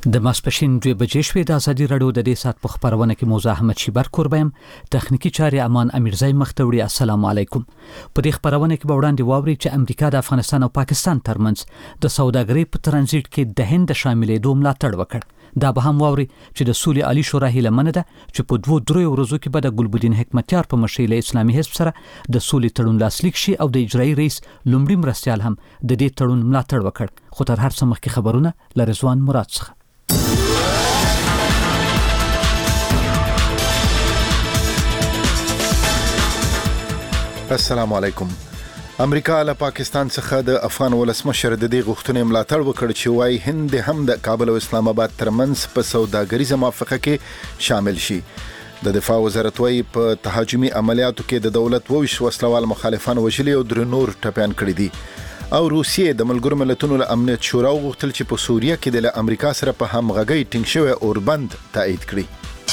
د ماسپښین 2 بجې شوې د ازادي راډیو د دې سات په خبرونه کې موضوع احمد شیبر کوربم تخنیکی چاري امان امیرزای مختوړي. السلام علیکم. په دې خبرونه کې به وړاندې واوري چې امریکا د افغانستان او پاکستان ترمنځ د سوداګرۍ په ترانزیت کې د هند شاملېدو ملاتړ وکړ. دا به هم واوري چې د سولې عالی شورا هیله منه ده چې په 2-3 ورځو کې به د ګلبدین حکمتیار په مشرۍ له اسلامي حزب سره د سولې تړون لاسلیک شي او د اجرایي رئیس لومړي مرستیال هم د دې تړون ملاتړ وکړ. خو تر هر څه مخکې خبرونه له رضوان مراد څخه. السلام علیکم. امریکا له پاکستان څخه د افغان ولسمشر د دې غوښتنې ملاتړ وکړ چې وايي هند هم د کابل او اسلام آباد ترمنځ په سوداګریزه موافقه کې شامل شي. د دفاع وزارت وايي په تهاجمي عملیاتو کې د دولت 22 وسلوال مخالفان وژلي او درې نور ټپيان کړي دي. او روسیې د ملګرو ملتونو له امنیت شورا غوښتل چې په سوریه کې د امریکا سره په همغږۍ ټینګ شوی اوربند تایید کړي.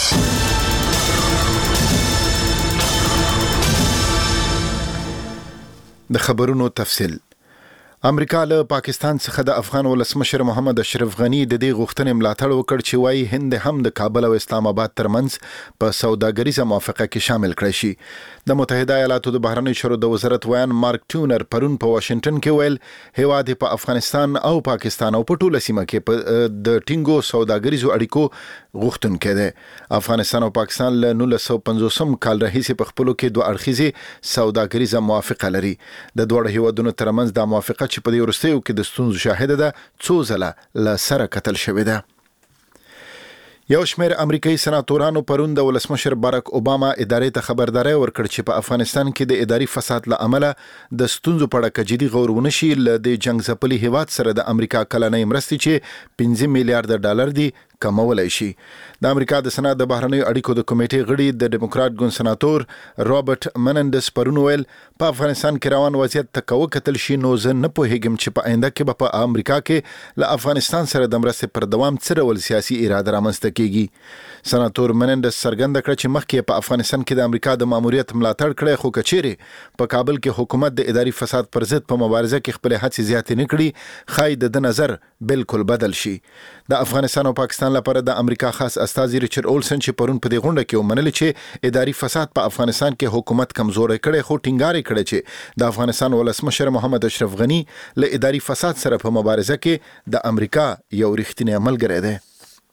د خبرونو تفصیل. امریکا له پاکستان څخه د افغان ولسمشر محمد اشرف غنی د دې غوښتنې ملاتړ وکړ چې وايي هند هم د کابل او اسلام آباد ترمنځ په سوداګریزه موافقه کې شامل کړي شي. د متحده ایالاتو د بهرنیو چارو د وزارت ویان مارک ټونر پرون په واشنگټن کې ویل هیواد په افغانستان او پاکستان او په ټوله سیمه کې د ټینګو سوداګریزو اړیکو غوښتونکی دی. افغانستان او پاکستان له 1950 کال راهیسې په خپلو کې دوه اړخیزې سوداګریزه موافقه لري. د دوه هیوادونو ترمنځ د موافقه چې په دې وروستیو کې د ستونزو شاهده ده څو ځله له سره کتل شوې ده. یو شمېر امریکایي سناتورانو پرون د ولسمشر باراک اوباما ادارې ته خبرداري ورکړ چې په افغانستان کې د اداري فساد له امله د ستونزو په اړه جدي غور ونشي له د جنگ ځپلي هیواد سره د امریکا کلنۍ مرستې چې 15 میلیارډ ډالر دي کمولای شي. د امریکا د سنا د بهرنیو اړیکو د کمیټې غړي د ډیموکرات ګوند سناتور رابرټ منندس پرون ویل په افغانستان کې روان وضعیت تکوه کتل شي نو زه نه پوهیږم چې په آینده کې په امریکا کې له افغانستان سره د مرستې پر دوام څه ډول سیاسي اراده رامنځته کیږي. سناتور منندس څرګنده کړ چې مخکې په افغانستان کې د امریکا د ماموریت ملاتړ کړی خو کچېرې په کابل کې حکومت د اداري فساد پر ضد په مبارزه کې خپل هڅې زیاتې نه کړي خای د نظر بالکل بدل شي. د افغانستان او پاکستان لپاره د امریکا خاص استازي ریچارډ اولسن چې پرون په دې غونډه کې ومنل چې اداري فساد په افغانستان کې حکومت کمزوري کړي خو ټینګار کړي چې د افغانستان ولسمشر محمد اشرف غنی له اداري فساد سره په مبارزه کې د امریکا یو رښتینی ملګری دی.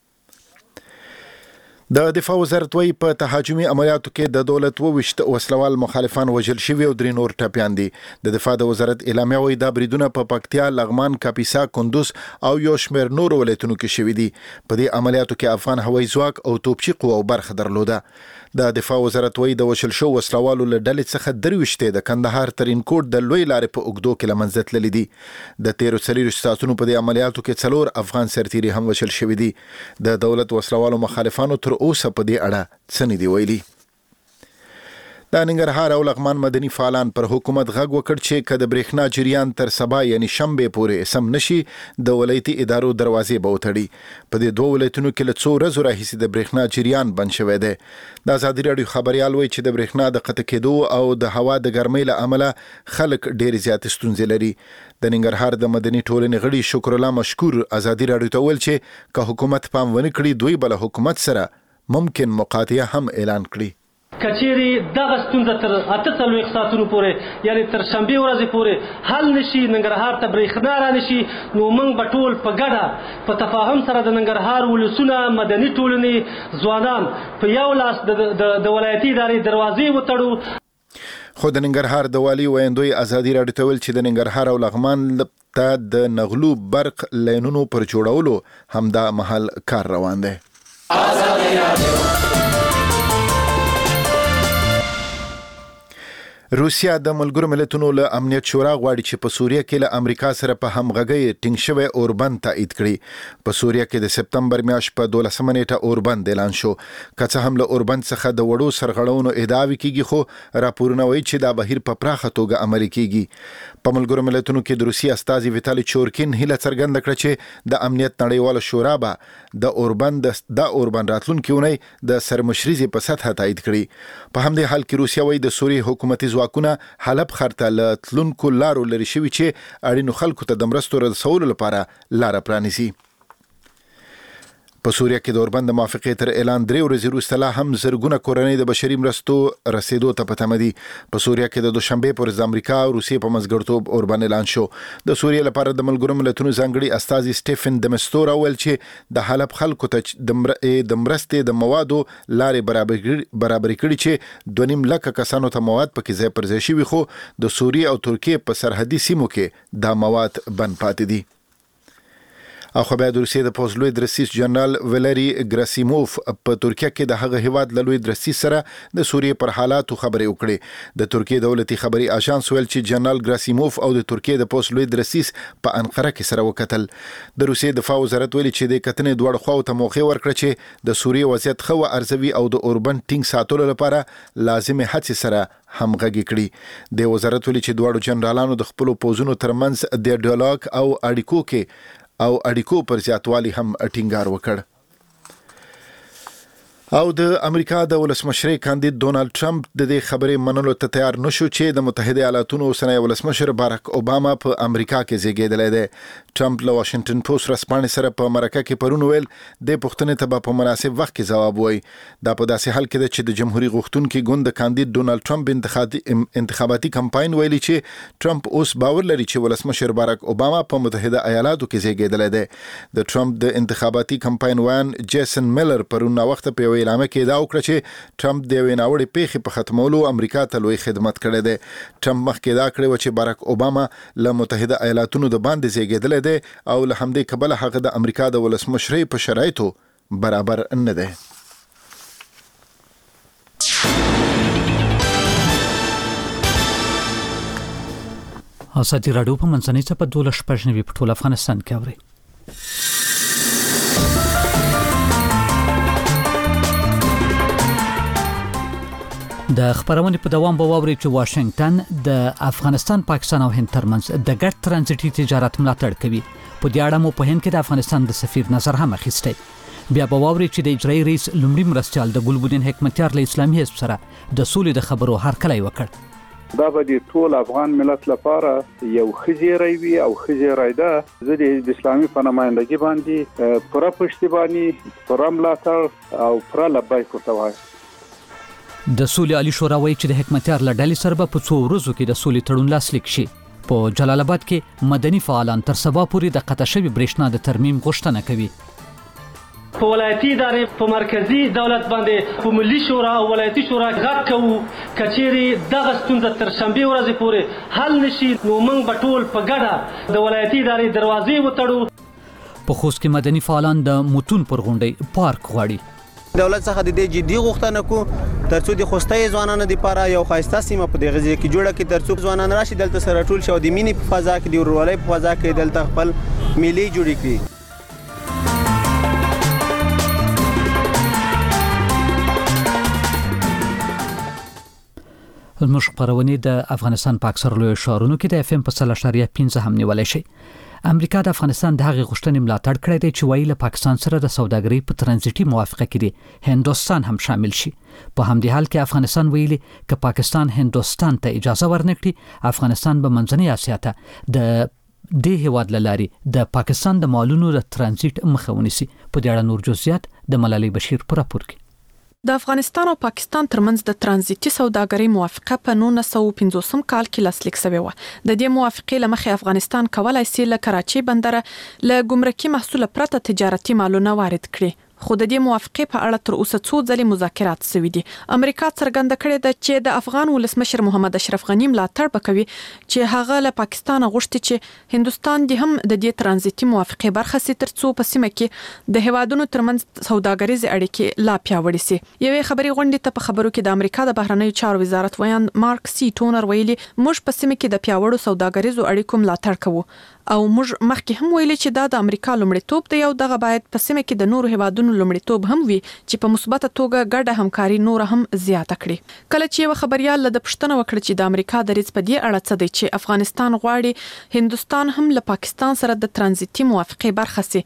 د دفاع وزارت وايي په تهاجمي عملیاتو کې د دولت 22 وسلوال مخالفان وژل شوي او درې نور ټپيان دي. د دفاع د وزارت اعلامیه وايي دا بریدونه په پکتیا، لغمان، کاپیسا، کندوز او یو شمېر نور ولایتونو کې شوي دي. په دې عملیاتو کې افغان هوایي ځواک او توپچي قوه برخه درلوده. د دفاع وزارت وايي د وشل شو وسلوالو له ډلې څخه 23 د کندهار ترینکوټ د لوی لارې په اوږدو کې لمنځه تللي دي. د 13 ساعتونو په دې عملیاتو کې 4 افغان سرتیري هم وشل شوي دي. د دولت وسلوالو مخالفانو تر اوسه په دې اړه څه نه دی ویلي. د ننګرهار او لغمان مدني فعالان پر حکومت غږ وکړ چې که د برېښنا جریان تر سبا یعنی شنبه پورې سم نشي د ولایتي ادارو دروازې به وتړي. په دې دوه ولایتونو کې له څو ورځو راهیسې د برېښنا جریان بند شوی دی. د ازادي راډیو خبريال وایي چې د برېښنا د قطع کېدو او د هوا د ګرمۍ له امله خلک ډېر زیات ستونزې لري. د ننګرهار د مدني ټولنې غړي شکر الله مشکور ازادي راډیو ته ویل چې که حکومت پام ونه کړي دوی بل حکومت سره ممکن مقاطعه هم اعلان کړي. کچېری دغه ستونزه تر 48 ساعتونو پورې یعنی تر شنبه ورځې پورې حل نشي ننګرهار ته برېښنا را نشي نو موږ به ټول په ګډه په تفاهم سره د ننګرهار ولسونه مدني ټولنې ځوانان په یو لاس د ولایتي ادارې دروازې وتړو. خو د ننګرهار د والي ویندوی ازادي راډیو ته ویل چې د ننګرهار او لغمان ته د نغلو برق لینونو پر جوړولو همدا مهال کار روان دی. روسیا د ملګرو ملتونو له امنیت شورا غواړي چې په سوریه کې له امریکا سره په همغږۍ ټینګ شوی اوربند تایید کړي. په سوریه کې د سپتمبر میاشت په 12 نیټه اوربند اعلان شو. که څه هم له اوربند څخه د وړو سرغړونو ادعاوې کیږي خو راپورونه وایي چې دا بهیر په پراخه توګه عملي کیږي. په ملګرو ملتونو کې د روسي استازي ویتالي چورکین هیله څرګنده کړه چې د امنیت نړیواله شورا به د اوربند راتلونکي اونۍ د سرمشريزي په سطح تایید کړي. په همدې حال کې روسیا وایي د سوریې حکومتي ځواکونه حلب ښار ته له تلونکو لارو لرې شوي چې اړینو خلکو ته د مرستو رسولو لپاره لاره پرانیزي. په سوریه کې د اوربند موافقې تر اعلان 3 ورځې وروسته لا هم زرګونه کورنۍ د بشري مرستو رسیدو ته په تمه دي. په سوریه کې د دوشنبه پر ورځ د امریکا او روسیې په منځګړیتوب اوربند اعلان شو. د سوریې لپاره د ملګرو ملتونو ځانګړي استازي سټيفن دمستور ویل چې د حلب خلکو ته د مرستې د موادو لارې برابرې کړي چې 2.5 لک کسانو ته مواد پکې ځای پر ځای شوي، خو د سوریې او ترکیې په سرحدي سیمو کې دا مواد بند پاتې دي. او خو بیا د روسیې د پوز لوی درسیس جنرال ولری ګراسیموف په ترکیه کې د هغه هیواد له لوی درسیس سره د سوریې پر حالاتو خبرې وکړې. د ترکیې دولتي خبري اژانس ویل چې جنرال ګراسیموف او د ترکیې د پوز لوی درسیس په انقره کې سره وکتل. د روسیې دفاع وزارت ویلي چې د کتنې دوړ خواو ته موخه ورکړه چې د سوریې وضعیت خو ارزوي او د اوربند ټینګ ساتلو لپاره لازمه هڅې سره همغږي کړي. د وزارت ویلي چې دواړو جنرالانو د خپل پوزونو ترمنځ د ډیالوګ او اړیکو پر زیاتوالي هم ټینګار وکړ. او د امریکا د ولسمشر کاندید ډونالد ټرمپ د دې خبرې منلو ته تیار نشو چې د متحده ایالاتونو اوسنی ولسمشر باراک اوباما په امریکا کې زیږیدلی دی. ټرمپ له واشنگټن پوسټ رسپانې سره په مرکه کې پرون ویل د پښتنې ته په مناسب وخت کې جواب وایي. دا په داسې حال کې ده چې د جمهوریت غوښتونکي ګوند کاندید ډونالد ټرمپ انتخاباتي کمپاین ویلي چې ټرمپ اوس باور لري چې ولسمشر باراک اوباما په متحده ایالاتو کې زیږیدلی دی. د ټرمپ د انتخاباتي کمپاین وان جیسن میلر پرون وخت په اعلان کې دا وکړه چې ټرمپ د ویناوړې پیښې په ختمولو امریکا ته لوی خدمت کړی دی. ټرمپ مخکې دا کړی و چې باراک اوباما له متحده ایالاتونو د باندې زیږیدلی دی او له همدې کبله هغه د امریکا د ولسمشرۍ په شرایطو برابر نه دی. ازادي راډیو په منځنۍ څپه 12 په ټول افغانستان کې اوري. د خبرونې په دوام به واوري چې واشنگټن د افغانستان، پاکستان او هند ترمنځ د ګډ ترانزیتي تجارت ملاتړ کوي. په دې اړه مو په هند کې د افغانستان د سفیر نظر هم اخیستی. بیا به واوري چې د اجرایي رئیس لومړي مرستیال د ګلبدین حکمتیار له اسلامي حزب سره د سولې د خبرو هرکلی وکړ. دا به د ټول افغان ملت لپاره یو خزیری وي او خزیری ده. زه د اسلامي په نمایندګي باندې پوره پشتیبانی، پوره ملاتړ او پوره لبیک ورته وایم. د سولې عالی شورا وایي چې د حکمتیار له ډلې سره به په 2 ورځو کې د سولې تړون لاسلیک شي. په جلال آباد کې مدني فعالان تر سبا پورې د قطع شوي برېښنا د ترمیم غوښتنه کوي. په ولایتي ادارې په مرکزی دولت باندې په ملي شورا او ولایتي شورا غږ کوو کچېرې دغه ستونزه تر شنبې ورځې پورې حل نشي نو موږ به ټول په ګډه د ولایتي ادارې دروازې وتړو. په خوست کې مدني فعالان د متون پر غونډۍ پارک غواړي. دولت څخه د دې جدي غوښتنه کو ترڅو د خوستي ځوانانو لپاره یو خاصه سیمه په دغه ځای کې جوړه کړي، ترڅو ځوانان راشي دلته سره ټول شو د مینې په فضا کې د ورولۍ په فضا کې دلته خپل ملي جوړ کړي. زموږ خبرونه د افغانستان په اکثر لوی ښارونو کې د FM په 3.15 هم نیولای شي. امریکا د افغانستان د هغې غوښتنې ملاتړ کړی دی چې وایي له پاکستان سره د سوداګرۍ په ترانزیتي موافقه کې دی هندوستان هم شامل شي. په همدې حال کې افغانستان ویلي که پاکستان هندوستان ته اجازه ورنکړي، افغانستان به منځنۍ اسیا ته د دې هیواد له لارې د پاکستان د مالونو د ترانزیت مخه ونیسي. په دې اړه نور جزئیات د ملالۍ بشیر په راپور کې. د افغانستان او پاکستان ترمنځ د ترانزیتي سوداګرۍ موافقه په 1950 کال کې لاسلیک شوې و. د دې موافقې لمخې افغانستان کولای شي له کراچۍ بندر له ګمرکي محصول پرته تجارتي مالونه وارد کړي. خو د دې موافقې په اړه تر اوسه څو ځلې مذاکرات شوي دي. امریکا څرګنده کړې ده چې د افغان ولسمشر محمد اشرف غنی ملاتړ وکوي چې هغه له پاکستان غوښتي چې هندوستان د هم د دې ترانزیتي موافقې برخه سي ترڅو په سیمه کې د هیوادونو ترمنځ سوداګریز اړیکې لا پیاوړې سي. یوې خبري غونډې ته په خبرو کې د امریکا د بهرنیو چارو وزارت ویان مارک سی ټونر ویلي موږ په سیمه کې د پیاوړو سوداګریزو اړیکو ملاتړ کوو او موږ مخکې هم ویلي چې دا د امریکا لومړیتوب دی او دغه باید په سیمه کې د نورو هیوادونو لومړیتوب هم وي چې په مثبته توګه ګډه همکاري نور هم زیاته کړي. کله چې یو خبريال له پښتنه وکړ چې د امریکا د ریس په دې اړه څه دی چې افغانستان غواړي هندوستان هم له پاکستان سره د ترانزیتي موافقې برخه سي،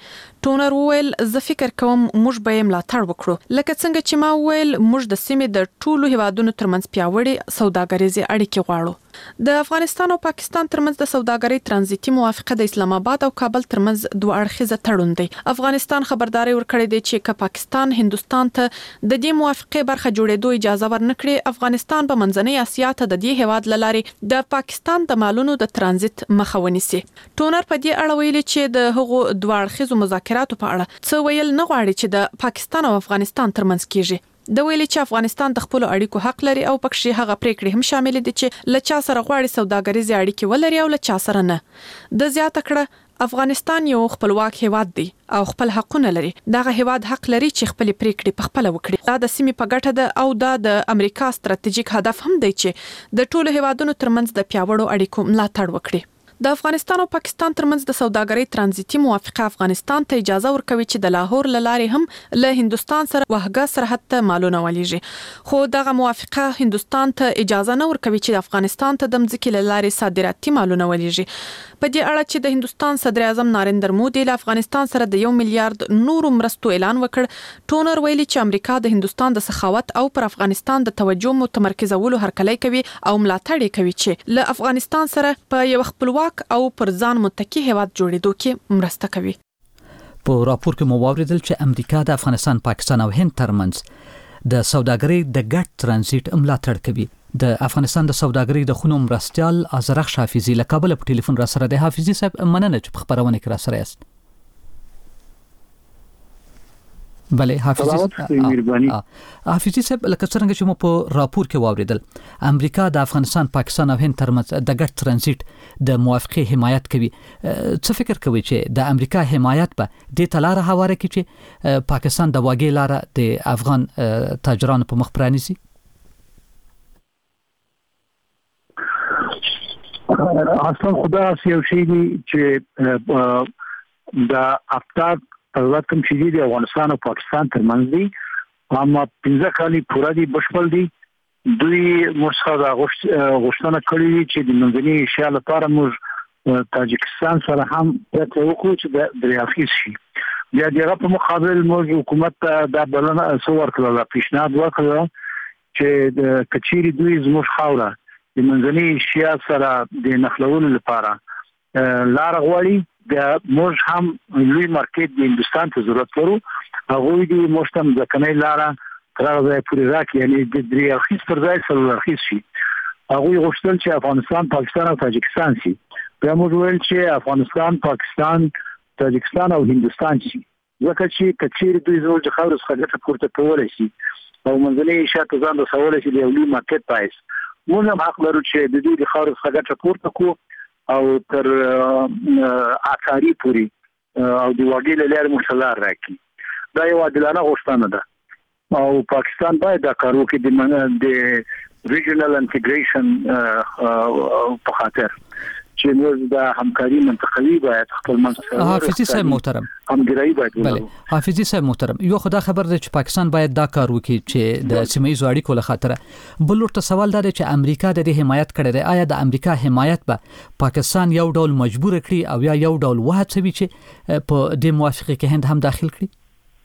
ټونر وویل زه فکر کوم موږ به یې ملاتړ وکړو لکه څنګه چې ما وویل موږ د سیمې د ټولو هیوادونو ترمنځ پیاوړې سوداګریزي اړیکې غواړو د افغانستان او پاکستان ترمنځ د سوداګرۍ ترانزیتي موافقه د اسلام آباد او کابل ترمنځ دوه اړخیزه تړون دی افغانستان خبرداري ورکړې دی چې که پاکستان هندستان ته د دې موافقه برخه جوړېدو اجازه ورنکړي افغانستان په منځنۍ اسیا ته د دې هیواد لارې د پاکستان د مالونو د ترانزیت مخه ونیسي ټونر په دې اړه ویلي چې د هغو دوه اړخیزو مذاکراتو په اړه څه ویل نه غواړي چې د پاکستان او افغانستان ترمنځ کیږي د ویلي چې افغانستان د خپل اړیکو حق لري او پکې هغه پریکړې هم شامل دي چې لچا سره غواړي سوداګریزي اړیکې ولري او لچا سره نه د زیاته کړه افغانستان یو خپلواک هیواد دی او خپل حقونه لري دغه هیواد حق لري چې خپل پریکړې په خپل وکړي دا د سیمې په ګټه ده او دا د امریکا ستراتیژیک هدف هم دی چې د ټولو هیوادونو ترمنځ د پیاوړو اړیکو ملاتړ وکړي د افغانستان او پاکستان ترمنځ د سوداګرۍ ترانزیتي موافقه افغانستان ته اجازه ورکوي چې د لاهور لارې هم له هندستان سره وهګه سرحد ته مالونه ولېږي خو دغه موافقه هندستان ته اجازه نه ورکوي چې افغانستان ته د مځکې لارې صادراتي مالونه ولېږي په دې اړه چې د هندستان صدر اعظم ناریندر مودي له افغانستان سره د 1 میلیارډ نورو مرستو اعلان وکړ ټونر ویلي چې امریکا د هندستان د سخاوت او پر افغانستان د توجه متمرکزولو هرکلی کوي او ملاتړ کوي چې له افغانستان سره په یو خپلواک او پر ځان متکی هیواد جوړېدو کې مرسته کوي په راپور کې مو واوریدل چې امریکا د افغانستان پاکستان او هند ترمنځ د سوداګرۍ د ګډ ترانزیت ملاتړ کوي د افغانستان د سوداګرۍ د خونو مرستيال ازرخ حافظي له کابل په ټلیفون را سره د حافظي صاحب مننه چې په خبرونه کې را سره یاست بله حافظي صاحب لکه څنګه چې مو په راپور کې واوریدل امریکا د افغانستان پاکستان او هند ترمنځ د ګډ ترانزیت د موافقه حمایت کوي څه فکر کوي چې د امریکا حمایت به د تلاره هواره کې چې پاکستان د واګې لاره د افغان تاجرانو په مخ پرانیسي اصلا خدا یو شی دی چې د افتاد تلوات کوم چې دی افغانستان او پاکستان ترمنځ دی اما 15 کالی پورا دی بشپړ دی دوی مرسخه غوښتنه کړې چې د منځنۍ ایشیا لپاره موږ تاجکستان سره هم پرته وکړو چې د ریاضي شي بیا دغه په مقابل موږ حکومت ته د بلنه څور کړل پیشنهاد وکړ چې د کچيري دوی زموږ خاوره د منځنۍ ایشیا سره د نخلولو لپاره لار غواړي د موږ هم لوی مارکیټ د هندستان ته ضرورت لرو هغه دی مشتم ځکنې لاره ترغه پوری راک یعنی د درې اخیس پر ځای سره اخیس شي هغه غوښتل چې افغانستان پاکستان او تاجکستان شي بیا موږ ویل چې افغانستان پاکستان تاجکستان او هندستان شي ځکه چې کچیر دوی زوج خاورس خلک پورته کولای شي او منځنۍ ایشیا ته ځان رسولای شي د لوی مارکیټ پایس موږ هم حق لرو چې د دې خاورس خلک پورته کو او تر اثاري پوری او د واګې لاره مشلار راکې دا یو عادلانه غوښتنه ده او پاکستان باید دا کار وکړي د ریجنل انټیګریشن په خاطر چې موږ د همکاري منطقوي باید خپل منځ حافظي صاحب محترم همګرای باید بله حافظي صاحب محترم یو خدا خبر ده چې پاکستان باید دا کار وکړي چې د سیمایي اړیکو له خاطر بل ورته سوال ده چې امریکا د دې حمایت کړي دی آیا د امریکا حمایت به پاکستان یو ډول مجبور کړي او یا یو ډول وهڅوي چې په دې موافقه کې هند هم داخل کړي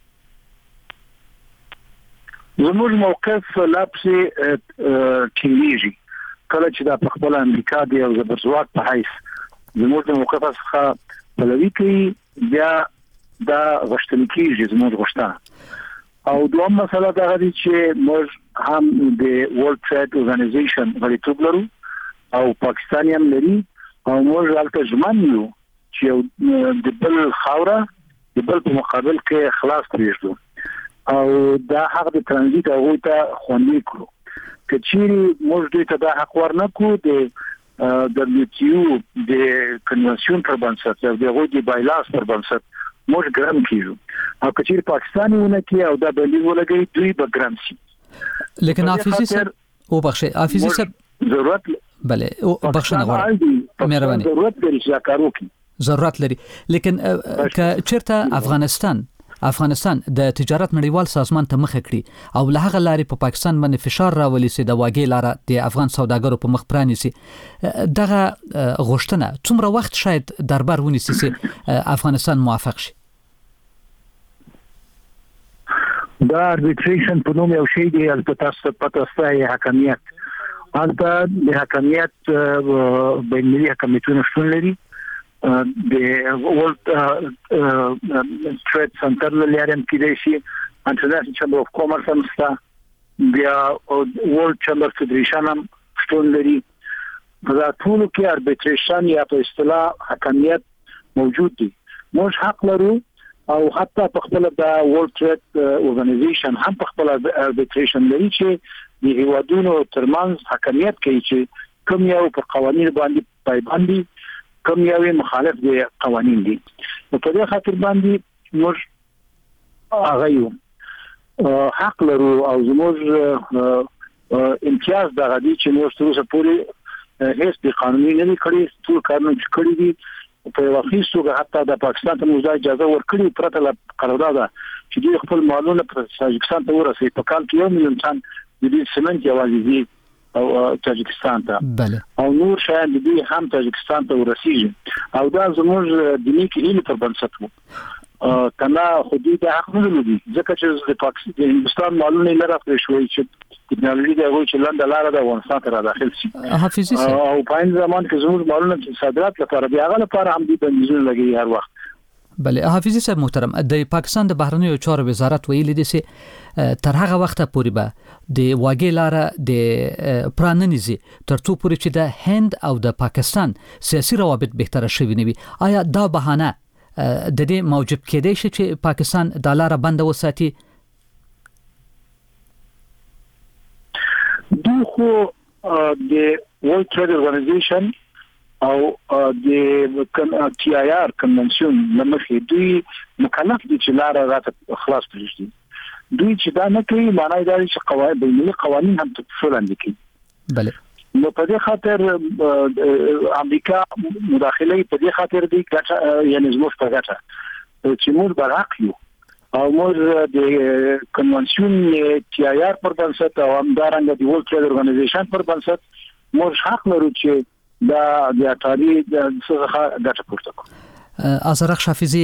زموږ موقف لابسه کیږي کله چې د خپل امریکا دی او زبرځواک په حیث زموږ د موقف څخه بلوي کوي بیا دا غشتل کیږي زموږ غشتنه او دوم مسله دا غوړي چې موږ هم د ورلد ټریډ اورګانایزیشن غړیتوب لرو او پاکستان هم لري او موږ هلته ژمن یو چې د بل خاوره د بل په مقابل کې خلاص پرېږدو او دا حق د ترانزیت هغه ته خوندي کړو کچيري موږ دوی ته دا حق ورنکو د WTO د کنونسیون پر بنسټ او د غوډي بایلاس پر بنسټ موږ ګرام کیږو او کچيري پاکستانونه کې او دا بلی ولګي دوی به ګرام شي لیکن حافظي صاحب او بخښه حافظي صاحب ضرورت بله او بخښنه غواړم مهرباني ضرورت لري چې کارو کی ضرورت لري لیکن که چیرته افغانستان د تجارت نړیوال سازمان ته مخه کړي او له هغه لارې په پاکستان باندې فشار راولي چې د واګې لاره د افغان سوداګرو په مخ پرانیسي دغه غوښتنه څومره وخت شاید دربار ونیسي چې افغانستان موافق شي دا اربیټریشن په نوم یو شی دی البته پاتستای حکمیت البته د حکمیت بینالمللي حکمیتونه شتون لري د ورلد ټریډ سنټر لري کې شي انټرنیشنل چیمبر اف کامرس هم ستا بیا ورلد چیمبر فدریشن هم شتون لري دا ټول کې اربیټریشن یا په اصطلاح حکمیت موجود دي موږ حق لرو او حتی په خپل د ورلد ټریډ اورګانایزیشن هم په خپل اربیټریشن لري چې د هیوادونو ترمنځ حکمیت کوي چې کوم یو په قوانینو باندې پایبند دي کوم یو مخالف دي قوانین دي په دې خاطر باندې موږ هغه یو حق لرو او زموږ امتیاز د غدي چې موږ تر اوسه پورې هیڅ د قانوني نه کړی ټول قانون چې کړی دي په واقعي حتی د پاکستان ته موږ اجازه ورکړي پرته له قرارداد چې دوی خپل مالونه په تاجکستان ته ورسوي په کال کې 1 میلیون ټن د دې سمنټ یوازې دي او تاجکستان ته او نور شاید دوی هم تاجکستان ته ورسیږي او دا زموږ دیني کې پر بنسټ وو کله حدود حق نه لري ځکه چې د پاکستان د هندستان مالونه نه راځي شوی چې ټکنالوژي د هغوی چې لاندې لاره د افغانستان ته داخل شي حافظي او په این زمان کې زموږ مالونه صادرات لپاره بیا هغه لپاره هم دي بندیزونه لګي هر وخت بله حافظي صاحب محترم د پاکستان د بهرنیو چارو وزارت ویلي دي چې تر هغه وخته پورې به د واګې لاره د پراننیزي ترڅو پورې چې د هند او د پاکستان سیاسي روابط بهتر شوي نه وي آیا دا بهانه د دې موجب کېدای شي چې پاکستان د لاره بند وساتي خو د ورلد ټریډ اورګانایزیشن او د ټي آی آر کنونشن لمخې دوی مکلف دي چې لاره راته خلاص کړي دوی چې دا نه کوي معنی دا چې قواعد بینالمللي قوانین هم تطبیق کړي بله نو په دې خاطر امریکا مداخله په دې خاطر دی یعنی زموږ په ګټه چې موږ برحق یو او موږ د کنونشن ټي آی آر پر بنسټ او همدارنګه د ورلد ټریډ اورګانایزیشن پر بنسټ موږ حق لرو چې دا د اټاري د څخه ګټه پورته کړو ازرق حافظي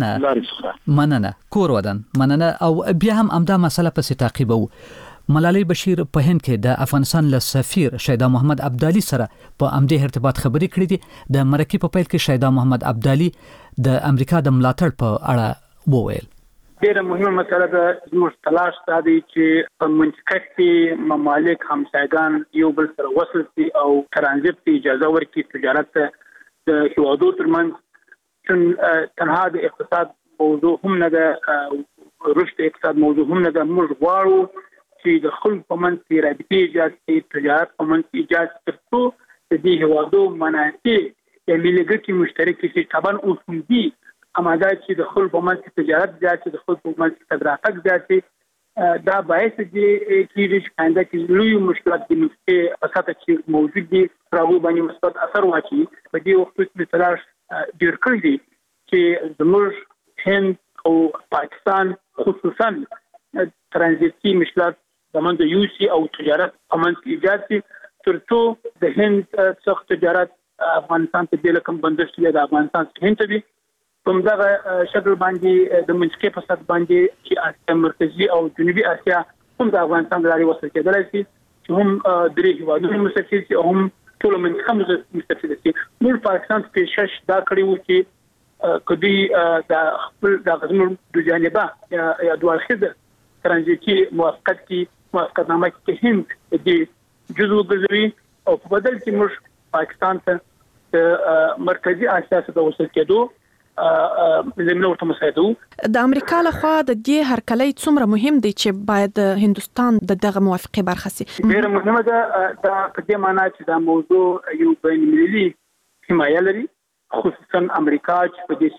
مننه کور ودان مننه او بیا هم امدا مسله پسې تعقیبو ملالۍ بشیر په هند کې د افغانستان له سفیر شیدا محمد عبدالي سره په امده ارتباط خبرې کړې دي د مرکې په پیل کې شیدا محمد عبدالي د امریکا د ملاتړ په اړه وویل ډېر مهمه مسله ده زموږ تلاش دا دی چې په منطقه کې ممالک همسایگان یو بل سره وصل شي او ترانزیت ته اجازه ورکړي تجارت د هیوادو ترمنځ چې تنها د اقتصاد موضوع هم نه ده رشد اقتصاد موضوع هم نه ده موږ غواړو چې د خلکو په منځ کې رابطې ایجاد کړي تجارت په منځ کې ایجاد ترڅو د دې هیوادو منافع یا ملي ګټې مشترکې شي طبعا اصول دي اماده چې د خلکو په منځ کې تجارت زیات شي د خلکو په منځ کې تګ راتګ زیات شي دا باعث دي چې څنګه چې لوی مشکلات د نفسي اساسه چې موجود دي راغو باندې مثبت اثر واچي په دې وخت کې تلاش ډیر کړی دي چې زموږ هند او پاکستان خصوصا ترانزیتي مشکلات زمونږ د یوسي او تجارت امن ایجاد شي ترڅو د هند څخه تجارت افغانستان ته د لکم بندش دی د افغانستان څخه هند ته کوم دا شکل باندې د منځکي په سات باندې چې اسیا مرکزی او جنوبي اسیا هم د افغانستان د لارې وصل کېدلای شي چې هم درې هیوادونو مستفید شي او هم ټول منځکي مستفید شي موږ پاکستان په شش دا کړی وو چې کدی د خپل د غزمر د جانبه یا دوه خزه ترانزیتي موافقت کی موافقتنامه کې هند د جزو ګرځوي او په بدل کې موږ پاکستان ته مرکزی اسیا ته وصل کېدو زمينه ورته مساعدو د امریکا لخوا د دې هرکلی څومره مهم دی چې باید هندستان د دغه موافقه برخه شي ډېر مهمه ده دا په دې معنی چې دا موضوع یو بین المللي حمایه لري خصوصا امریکا چې په دې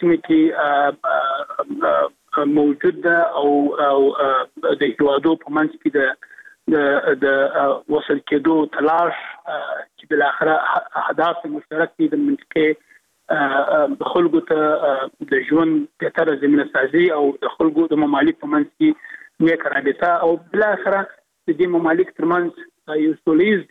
سیمه کې موجود ده او د هیوادو په منځ کې د وصل کېدو تلاش چې بل اخره اهداف مشترک دي د منطقه د خلکو ته د ژوند بهتره زمينه سازي او د خلکو د ممالک په منځ کې نیک رابطه او بل اخره د دې ممالک ترمنځ یو سولیز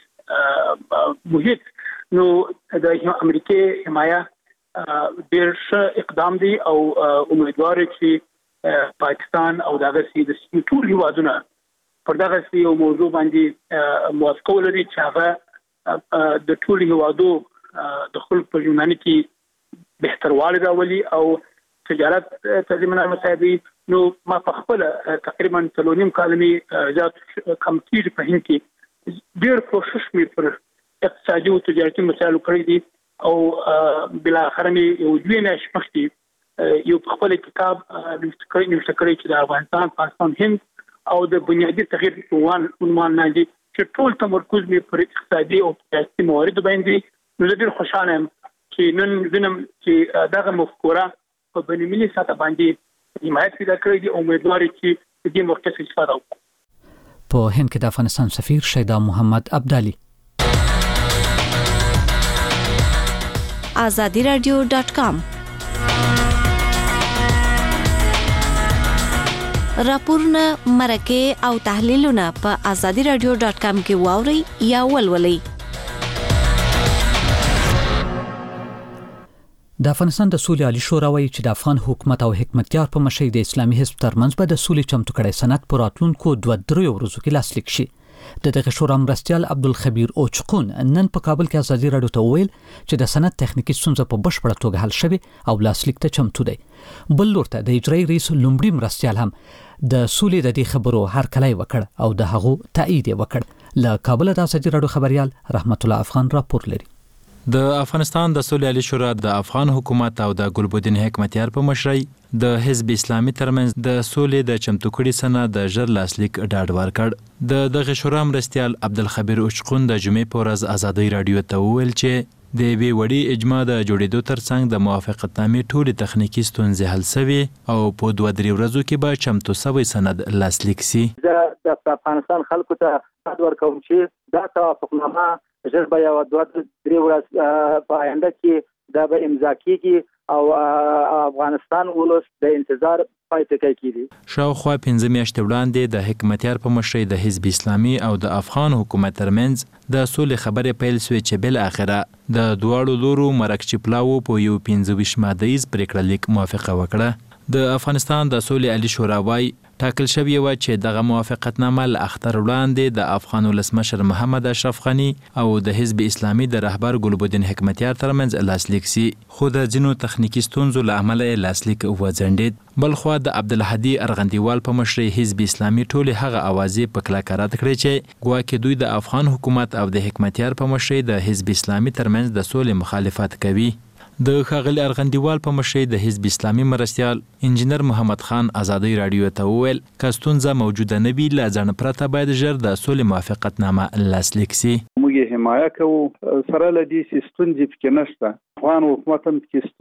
محیط نو د امریکای حمایه ډېر ښه اقدام دی او امیدوار چې پاکستان او دغه سي ټول هیوادونه پر دغه یو موضوع باندې موافقه ولري چې هغه د ټول هیوادو د خلکو په ژوند کې بهتروالی راولي او تجارت تضمین مساعدي. نو ما په خپل تقریبا 3.5 کال زیات کمپیوټر په هند کې ډېر کوشش مې پر اقتصادي او تجارتي مسایلو کړی دي او بل اخر مې یو دوی نه شپختي یو خپل کتاب نوشته کړی چې د افغانستان پاکستان هند او د بنیادی تغییر عنوان نه دي چې ټول تمرکز مې پر اقتصادي او سیاسي موارد باندې. نو زه ډېر خوشاله یم چې نن وینم چې دغه مفکوره په بین‌المللي سطح باندې حمایت پیدا کړی دی او امیدوار یم چې د دې موقع څخه استفاده وکړو. په هند کې د افغانستان سفیر شیدا محمد عبدالي. azadiradio.com راپورونه مرکه او تحلیلونه په azadiradio.com کې واوري یا ولولئ. د افغانستان د سولې عالی شورا وایي چې د افغان حکومت او حکمتیار په مشرۍ د اسلامي حزب ترمنځ به د سولې چمتو کړي سند پر راتلونکو 2-3 ورځو کې لاسلیک شي. د دغه شورا مرستیال عبدالخبیر اوچقون نن په کابل کې ازادي راډیو ته ویل چې د سند تخنیکی ستونزه په بشپړه توګه حل شوه او لاسلیک ته چمتو دی. بل لورته د اجرایي رئیس لومړي مرستیال هم د سولې د دې خبرو هرکلی وکړ او د هغو تایید وکړ. له کابل د ازادي راډیو خبريال رحمت الله افغان راپور لري. د افغانستان د سولې عالی شورا د افغان حکومت او د ګلبدین حکمتیار په مشرۍ د حزب اسلامي ترمنځ د سولې د چمتو کړي سند د ژر لاسلیک ډاډ ورکړ. د دغه شورا مرستیال عبدالخبیر اوچقون د جمعې په ورځ ازادي راډیو ته وویل چې د یوې وړې اجماع د جوړېدو ترڅنګ د موافقتنامې ټولې تخنیکی ستونزې حل سوي او په 2-3 ورځو کې به چمتو سوی سند لاسلیک سي. د افغانستان خلکو ته ډاډ ورکوم چې دا توافقنامه ژر به یو 2-3 ورځې په آینده کې دا به امضا کیږي او افغانستان ولس د انتظار پای ته کېږي. شاوخوا 15 میاشتې وړاندې د حکمتیار په مشرۍ د حزب اسلامي او د افغان حکومت ترمنځ د سولې خبرې پیل شوې چې بل اخره د دواړو لورو مرکچی پلاو په یو 15 مادهیز پریکړه لیک موافقه وکړه. د افغانستان د سولې عالی شورا وايي ټاکل شوی و چې دغه موافقتنامه له اختر وړاندې د افغان ولسمشر محمد اشرف غنی او د حزب اسلامي د رهبر ګلبدین حکمتیار ترمنځ لاسلیک سي، خو د ځینو تخنیکی ستونزو له امله لاسلیک وځنډید. بلخوا د عبدالهادي ارغندیوال په مشرۍ حزب اسلامي ټولې هغه اوازې په کلکه رد کړې چې ګواکې دوی د افغان حکومت او د حکمتیار په مشرۍ د حزب اسلامي ترمنځ د سولې مخالفت کوي. د ښاغلي ارغندیوال په مشرۍ د حزب اسلامي مرستیال انجینر محمد خان ازادي راډیو ته وویل که ستونزه موجوده نه وي له ځنډ پرته باید ژر د سولې موافقتنامه لاسلیک سي. موږ حمایه کوو سره له دې چې ستونزې پکې نشته. افغان حکومت هم پکې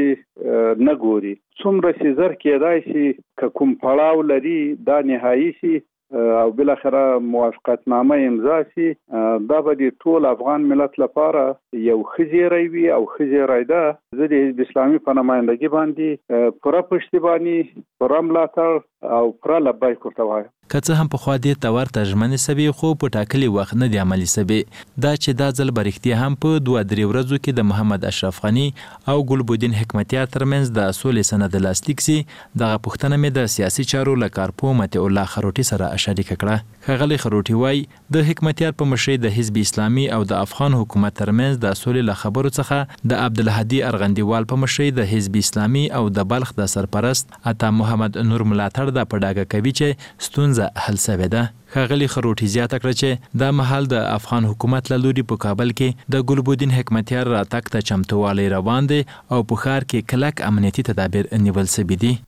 ستونزې نه ګوري. څومره چې زر کېدای شي که کوم پړاو لري دا نهایي شي او بل اخره موافقتنامه امضا شي، دا به د ټول افغان ملت لپاره یو خزیری وي او خزیری ده. زه د حزب اسلامي په نمایندګۍ باندې پوره پشتیبانی، پوره ملاتړ او پوره لبیک ورته وایم. که څه هم پخوا دې ته ورته ژمنې سوي خو په ټاکلي وخت نه دي عملي سوي. دا چې دا ځل به رښتیا هم په 2-3 ورځو کې د محمد اشرف غني او ګلبدین حکمتیار ترمنځ د سولې سند لاسلیک سي، دغه پوښتنه مې د سیاسي چارو له کارپو متي الله خروټي سره شریک کړه. ښاغلي خروټي وایي د حکمتیار په مشرۍ د حزب اسلامي او د افغان حکومت ترمنځ د سولې له خبرو څخه د عبدالهادي ارغندیوال په مشرۍ د حزب اسلامي او د بلخ د سرپرست عطا محمد نور ملاتړ د پډاګه کوي چې ستونزه حل شوې ده. ښاغلي خروټي زیاته کړه چې دا مهال د افغان حکومت له لوري په کابل کې د ګلبدین حکمتیار راتګ ته چمتووالی روان دی او په ښار کې کلک امنیتي تدابیر نیول شوي دي.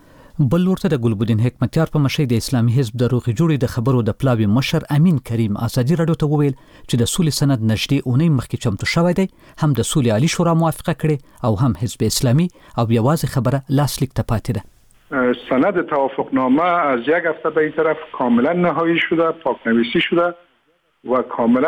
بل ورته د ګلبدین حکمتیار په مشرۍ د اسلامي حزب د روغې جوړې د خبرو د پلاوي مشر امین کریم ازادي راډیو ته وویل چې د سولې سند نږدې اونۍ مخکې چمتو شوی دی، هم د سولې عالی شورا موافقه کړې او هم حزب اسلامي او یوازې خبره لاسلیک ته پاتې ده. سند توافقنامه از یک هفته به این طرف کاملا نهایی شده، پاکنویسی شده و کاملا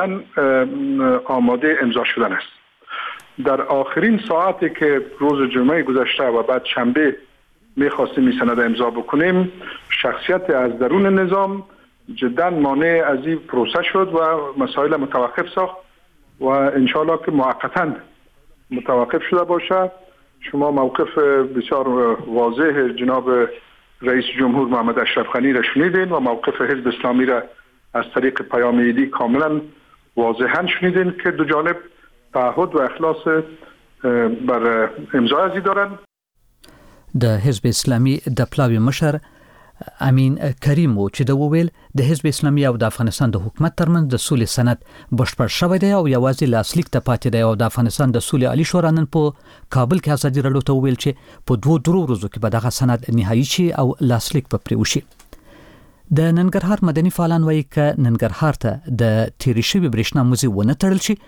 آماده امضا شدن است. در آخرین ساعتی که روز جمعه گذشته و بعد شنبه میخواستیم این سند امضا بکنیم، شخصیت از درون نظام جدا مانع از این پروسه شد و مسائل متوقف ساخت و انشاءالله که موقتا متوقف شده باشه. شما موقف بسیار واضح جناب رئیس جمهور محمد اشرف غنی را شنیدین و موقف حزب اسلامی را از طریق پیام ایدی کاملا واضحا شنیدین که دو جانب تعهد و اخلاص بر امضای ازی دارند. د حزب اسلامي د پلاوی مشر امین کریم و چې د وویل د حزب اسلامي او د افغانستان د حکومت ترمنځ د سولې سند بشپړ شوی دی او یوازې لاسلیک ته پاتې دی او د افغانستان د سولې عالی شورا نن په کابل کې ازادي راډیو ته وویل چې په 2 ورځو کې به دغه سند نهایی شي او لاسلیک به پرې وشي. د ننګرهار مدني فعالان وایي چې ننګرهار ته د تیری شوی برېښنا مزي ونه تړل شي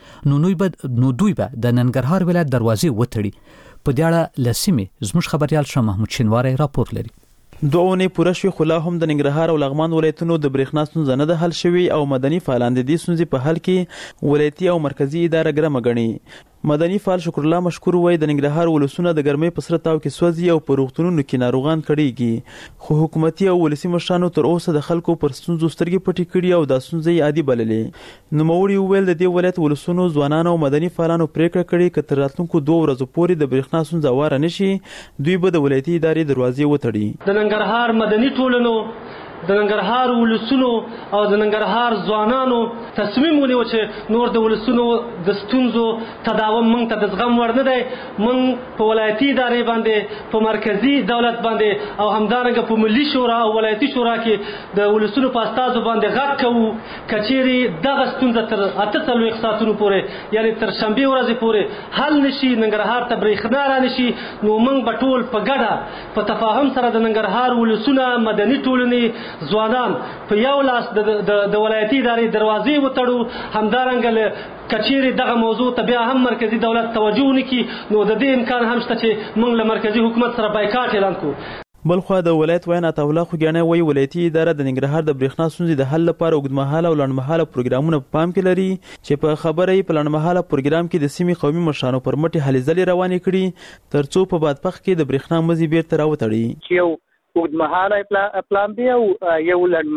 نو دوی به د ننګرهار ولایت دروازې وتړي. په دې اړه لسیمه زموږ خبريال شاه محمود شینواری راپور لري. دوونه پوره شوی خلا هم د ننګرهار او لغمان ولایتونو د برېښنا ستونزه نه د حل شوی او مدني فعالان د دې ستونزې په حل کې ولایتي او مرکزی اداره ګرمه غني. مدني فعال شکر الله مشکور وای د ننګرهار ولسونه د ګرمۍ په سر تاو کې سوځي او په روغتونونو کې ناروغان کړيږي خو حکومتي او ولسی مشرانو تر اوسه د خلکو پر ستونزو سترګې پټې کړي او د ستونزې عادي بللې. نو موري ویل د دې ولایت ولسونو ځوانانو او مدني فعالانو پریکړه کړې چې تر راتلونکو 2 ورځې پورې د برېښنا ستونزه واره نشي دوی به د ولایتي ادارې دروازې وتړي. د ننګرهار مدني ټولنو د ننګرهار ولسونو او د ننګرهار ځوانانو تصمیم ونیو چې نور د ولسونو د ستونزو تداوم موږ ته د زغم وړ نه دی. موږ په ولایتي ادارې باندې په مرکزی دولت باندې او همدارنګه په ملي شورا او ولایتي شورا کې د ولسونو په استازو باندې غږ کوو کچېری دغه ستونزه تر 48 ساعتونو پورې یعنی تر شنبه ورځې پورې حل نشي ننګرهار ته برېښنا را نشي نو موږ په ټول په ګډه په تفاهم سره د ننګرهار ولسونه مدني ټولنې ځوانان په یو لاس د ولایتي ادارې دروازې وتړو. همدارنګه کچېری دغه موضوع ته بیا هم مرکزی دولت توجه ونکړي نو د دې امکان هم شته چې موږ له مرکزی حکومت سره بایکاټ اعلان کړو. بلخو د ولایت وینا تاوله خو غنه وی ولایتي اداره د ننګرهار د برېښنا ستونزې د حل لپاره اوږدمهاله او لنډمهاله پروګرامونه په پام کې لري چې په خبره یې په لنډمهاله پروګرام کې د سیمې قومي مشرانو پر مټي هلې ځلې روانې کړي ترڅو په بادپخ کې د برېښنا مزي بیرته راوتړي. اوږدمهاله پلان دی او یو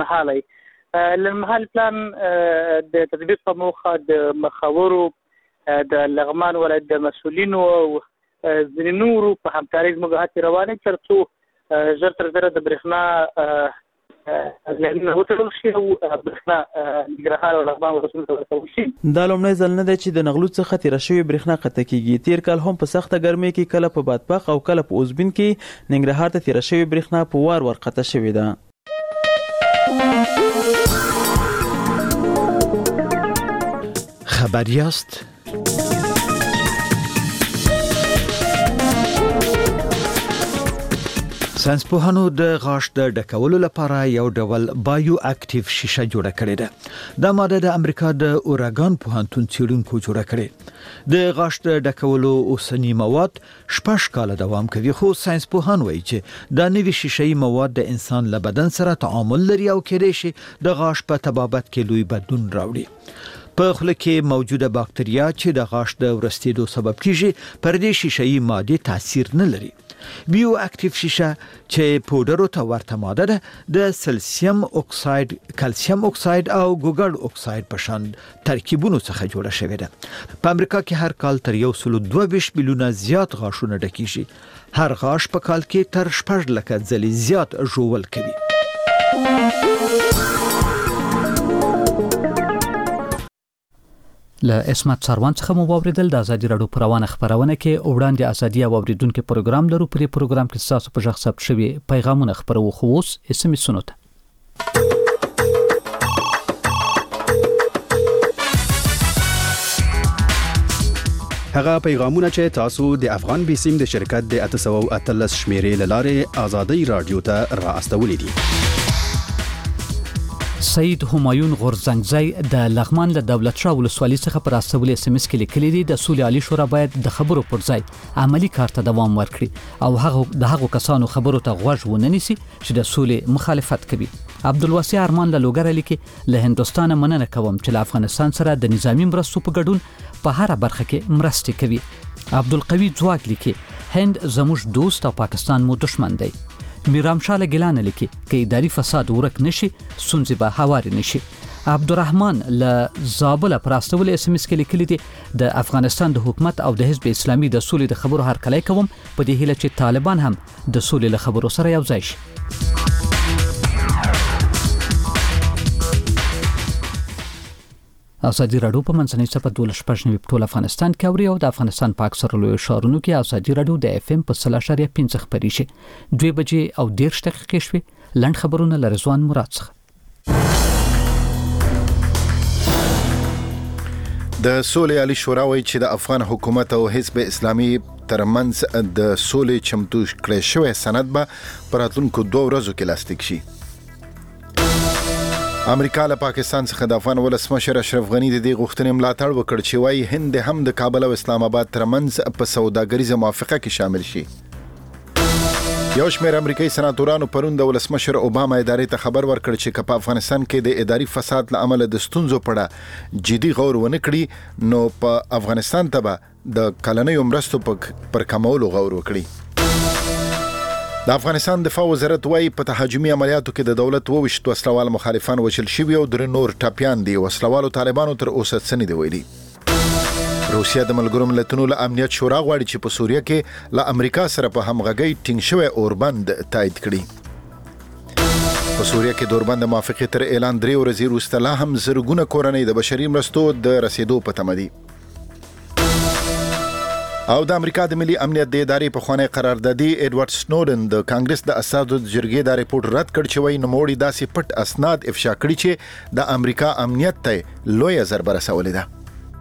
لنډمهاله پلان د تطبیق په موخه د مخاورو د لغمان ولایت د مسؤلینو او ځینې نورو په همکارۍ زموږ هڅې روانې ترڅو ژر تر ژره د برېښنا لینونه وتړل شي او برېښنا ننګرهار او لغمان ولسونو ته ورسول شي. دا لومړی ځل نه دی چې د نغلو څخه تېره شوې برېښنا قطع کېږي. تېر کال هم په سخته ګرمۍ کې کله په بادپخ او کله په اوزبین کې ننګرهار ته تېره شوې برېښنا په وار قطع شوې ده. خبریاست ساينسپوهانو د غاښ د ډکولو لپاره یو ډول بایو اکټیو شیشه جوړه کړې ده. دا ماده د امریکا د اورګان پوهنتون څېړونکو جوړه کړې. د غاښ د ډکولو اوسنی مواد 6 کال دوام کوي خو ساينسپوهان وایي چې دا نوي شیشه‌ای مواد د انسان له بدن سره تعامل لري او کېدای شي د غاښ په تبابت کې لوی بدلون راوړي. په خوله کې موجوده باکتریا چې د غاښ د ورستېدو سبب کیږي پر دې شیشه‌ای ماده تاثیر نه لري. بیو اکټیو شیشه چې پودرو ته ورته ماده ده د سلسیم اکساید، کلسیم اکساید او ګوګړ اکساید په شان ترکیبونو څخه جوړه شوې ده. په امریکا کې هر کال تر 122 میلیونه زیات غاښونه ډکیږي. هر غاښ په کال کې تر 6 لک ځلې زیات ژوول کوي. له اسمت سروان څخه مو واوریدل د ازادي راډیو پروانه خبرونه کې وړاندې ازادي او اوریدونکو پروګرام لرو. پر پروګرام کې تاسو په ژغ ثبت شوی پیغامونه خبرو خو اوس اسمه سنوت هغه پیغامونه چې تاسو د افغان بیسیم د شرکت د 813 شمیرې لاره ازادي رادیو ته راستولې دي. سید همایون غورزنګزی د لغمان له دولت شاه ولسوالۍ څخه پر استولې SMS کې لیکلي دي د سولې عالی شورا باید د خبرو پر ځای عملی کار ته دوام ورکړي او هغه کسانو خبرو ته غوږ ونه نیسي چې د سولې مخالفت کوي. عبدالواسع ارمان له لوګر لیکي له هندستان مننه کوم چې له افغانستان سره د نظامی مرستو په ګډون په هر برخه کې مرستې کوي. عبدالقوی ځواک لیکي هند زموږ دوست او پاکستان مو دشمن دی. میرام شاه ګلان لیکي چې اداري فساد ورک نشي سنځي به هواري نشي. عبدالرحمن له زابل پراستول SMS کې لیکلي دي د افغانستان د حکومت او د حزب اسلامي د سولې د خبرو هرکلی کوم په دې هیله چې طالبان هم د سولې له خبرو سره یو ځای شي. ازادي راډیو په منځنۍ صفه 12 ټول افغانستان کې اوري او د افغانستان په اکثر لوی شهرونو کې ازادي راډیو د اف ام په 3.5 خبري شي 2 بجې او 10 دقیقې شوي لند خبرونه لرزوان مراد څخه د سولې عالی شورا وایي چې د افغان حکومت او حزب اسلامي ترمنځ د سولې چمتو کړی شوی سند به پر راتلونکو 2 ورځو کې لاسلیک شي. امریکا له پاکستان څخه د افغان ولسمشر اشرف غنی د دې غوښتنې ملاتړ وکړ چې وايي هند هم د کابل او اسلام آباد ترمنځ په سوداګریزه موافقه کې شامل شي. یو شمېر امریکایي سناتورانو پرون د ولسمشر اوباما ادارې ته خبر ورکړ چې په افغانستان کې د اداري فساد له امله د ستونزو په اړه جدي غور ونه کړي نو په افغانستان ته به د کلنیو مرستو پر کمولو غور وکړي. د افغانستان دفاع وزارت وايي په تهاجمي عملیاتو کې د دولت 22 وسلوال مخالفان وژل شوي او 3 نور ټاپیان دي. وسلوالو طالبانو تر اوسه څه نه دی ویلي. روسیا د ملګرو ملتونو له امنیت شورا غواړي چې په سوریه کې له امریکا سره په همغږۍ ټینګ شوی اوربند تایید کړي. په سوریه کې د اوربند موافقې تر اعلان 3 ورځې وروسته لا هم زرګونه کورنۍ د بشري مرستو د رسیدو په تمه دي. او د امریکا د ملي امنیت د ادارې په خوانی قراردادي ایډوارډ سنودن د کانګرس د اساسو جرګې د ریپورت رد کړ چې وایي نوموړي داسې پټ اسناد افشا کړي چې د امریکا امنیت ته لوی ضربه رسولې ده.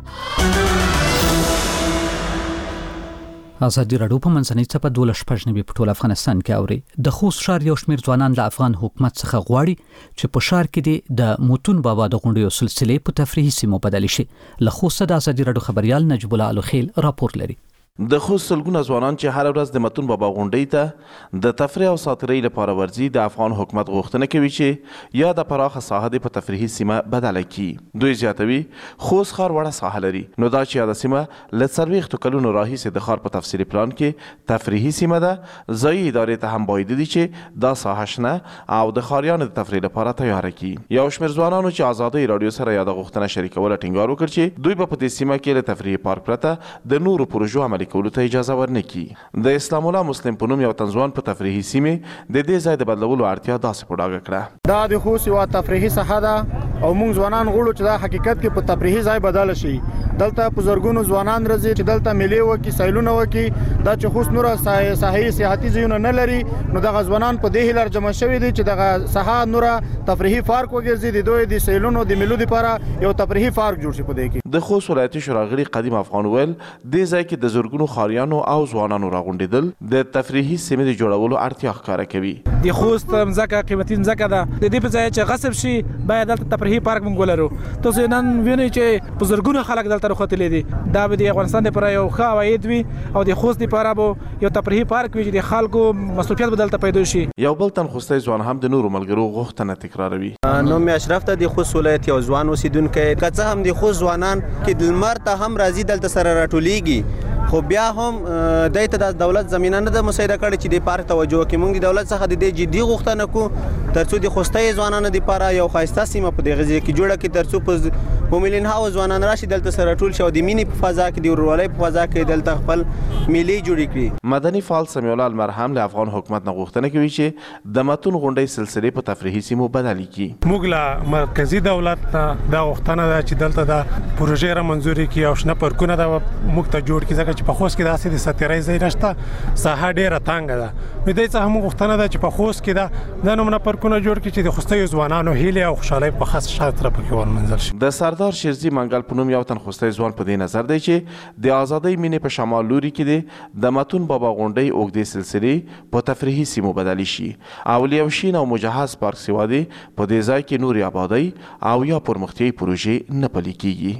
ازادي راډیو په منځنۍ صفه 12 په ټول افغانستان کې اوري. د خوست ښار یو شمېر ځوانان له افغان حکومت څخه غواړي چې په ښار کې د موتون بابا د غونډیو سلسله په تفریحي سیمو بدل شي. له خوست د ازادي راډیو خبريال نجیب الله الخیل راپور لري. د خوست سلګونه ځوانان چې هر ورځ د متون بابا غونډۍ ته د تفریح او ساتیرۍ لپاره ورځي د افغان حکومت غوښتنه کوي چې یا د پراخه ساحه په تفریحي سیمه بدله کړي. دوی زیاتوي خوست ښار وړه ساحه لري نو دا چې د سیمه له 40 کلونو راهیسې د ښار په تفصیلي پلان کې تفریحي سیمه ده. ځایي ادارې ته هم باید دي چې دا ساحه شنه او د ښاریانو د تفریح لپاره تیار کړي. یو شمېر ځوانانو چې ازادي راډیو سره یاد غوښتنه شریکوله ټینګار وکړ چې دوی په دې سیمه کې له تفریحي پارک پرته د نورو پروژو عملي کولو ته اجازه ورنکړي. د اسلام الله مسلم په نوم یو تنظیم په تفریحي سیمه د دې ځای د بدلولو اړتیا داسې په ډاګه کړه. دا د خوست یو تفریحي ساحه ده او موږ ځوانان غواړو چې دا حقیقت کې په تفریحي ځای بدل شي. دلته په زرګونو ځوانان راځي چې دلته میلې وکړي سایلونه وکړي. دا چې خوست نور ساحې سیاحتي ځایونه نه لري نو دغه ځوانان په دې هیله جمع شوي دي چې دغه ساحه نور تفریحي پارک وګرځي. د دوی د سایلونو د میلو لپاره یو تفریحي پارک جوړ شي. په دې کې د خوست ولایتي شورا غړي قدیم افغان ویل د ځای کې د زرګونو خاریانو او ځوانانو راغونډېدل د تفریحي سیمې د جوړولو اړتیا ښکاره کوي. د خوست مځکه قیمتي مځکه ده. د دې په ځای چې غصب شي باید دلته تفریحي پارک موږ ولرو. تاسو نن وینئ چې په زرګونو خلک دلته راختلي دي. دا به د افغانستان لپاره یو ښه عواید وي او د خوست لپاره به یو تفریحي پارک وي چې د خلکو مصروفیت به دلته پیدا شي. یو بل تن خوستی ځوان هم د نورو ملګرو غوښتنه تکراروي. نوم مې اشرف ته د خوست ولایت یو ځوان اوسیدونکی که څه هم د خوست ځوانان کې د لمر ته هم راځي دلته سره راټولیږي خو بیا هم دای ته د دولت زمینه نه ده مساعده کړې چې د پارک توجه وکړي. موږ د دولت څخه د دې جدي غوښتنه کوو ترڅو د خوستی ځوانانو لپاره یو ښایسته سیمه په دغه ځای کې جوړه کړي ترڅو په میلیون هاو ځوانان راشي دلته سره ټول شي او د مینې په فضا کې د ورورولۍ په فضا کې دلته خپل میلې جوړې کړي. مدني فعال سمیع الله المرحم له افغان حکومت نه غوښتنه کوي چې د متون غونډۍ سلسله په تفریحي سیمو بدلې کړي. موږ له مرکزی دولت دا غوښتنه ده چې دلته د پروژې را منځوري کړي او شنه پارکونه دا موږ ته جوړ کړي ځکه چې په خوست کې داسې د ساتیرۍ ځای نشته. ساحه ډیره تنګه ده. نو دې څخه موږ غوښتنه ده چې په خوست کې دا نمونه پارکونه جوړ کړي چې د خوستي ځوانانو هیله او خوشحالي په خاص شرط را پکې ورمنځل شي. د سردار شیرزي منګل په نوم یو تن خوستی ځوان په دې نظر دی چې د ازادۍ مینې په شمال لوري کې د متون بابا غونډۍ اوږدې سلسلې په تفریحي سیمو بدلې شي او یو شین او مجهز پارک سیوا دی په دې ځای کې نورې آبادۍ او یا پرمختیایي پروژې نه پلي کیږي.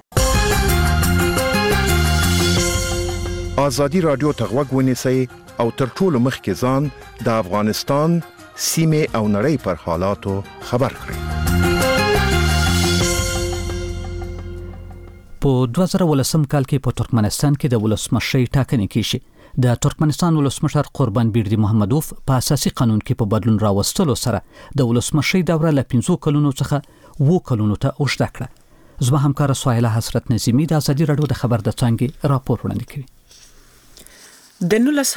ازادي راډیو ته غوږ ونیسئ او تر ټولو مخکې ځان د افغانستان سیمې او نړۍ پر حالاتو خبر کړئ. په 2018 کال کې په ترکمنستان کې د ولسمشرۍ ټاکنې کیږي. د ترکمنستان ولسمشر قربان بیردی محمدوف په اساسي قانون کې په بدلون راوستلو سره د ولسمشرۍ دوره له 15 کلونو څخه 2 کلونو ته اوږده کړه. زما همکار سهیله حسرت نظیمی د ازادي راډیو د خبر د څانګې راپور وړاندې کوي. د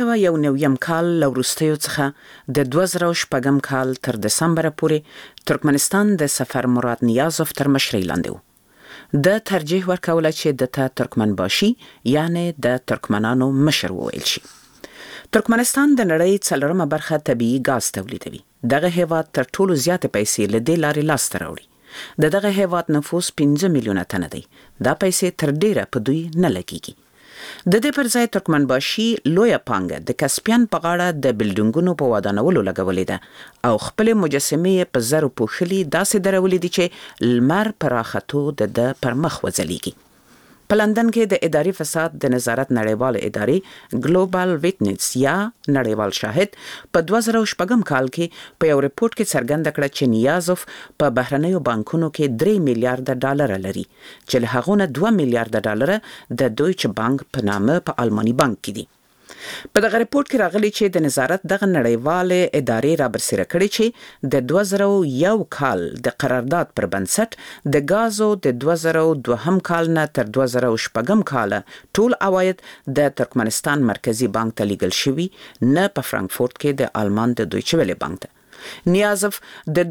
1991 کال لورستیو څخه د 2006 کال تر دسمبر پورې ترکمنستان د سفر مراد نیازوف تر مشرۍ لاندې و. د ترجیح ورکوله چې د ترکمن باشي یعنی د ترکمنانو مشر وویل شي. ترکمنستان د نړۍ 4مه برخه طبيعي غاز تولیدوي. دغه هیواد تر ټولو زیاتې پیسې له دې لارې لاسته راوړي. دغه هیواد نفوس 15 میلیونه تنه دی. دا پیسې تر ډیره په دوی نه لګیږي. د دې پر ځای ترکمنباشي لویه پانګه د کسپین په غاړه د بلډینګونو په ودانولو لګولې ده او خپل مجسمې په زرو پوښلي داسې درولې دي چې لمر پر راختو د پر مخ وځلېږي. په لندن کې د اداري فساد د نظارت نړیوال ادارې ګلوبال ویټنس یا نړیوال شاهد په 2006 کال کې په یو ریپورت کې څرګنده کړه چې نیازوف په بهرنیو بانکونو کې 3 میلیارډ ډالر لري چې له هغه نه 2 میلیارډ ډالر د دویچ بانک په نامه په آلماني بانک کې دي. په دغه ریپورت کې راغلي چې د نظارت دغه نړیوالې ادارې را برسېره کړي چې د 2001 کال د قرارداد پر بنسټ د غازو د 2002 کال نه تر 2006 کال ټول عواید د ترکمنستان مرکزی بانک ته لیږل شوي نه په فرانکفورت کې د آلمان د دویچ ویلې بانک ته. نیازوف د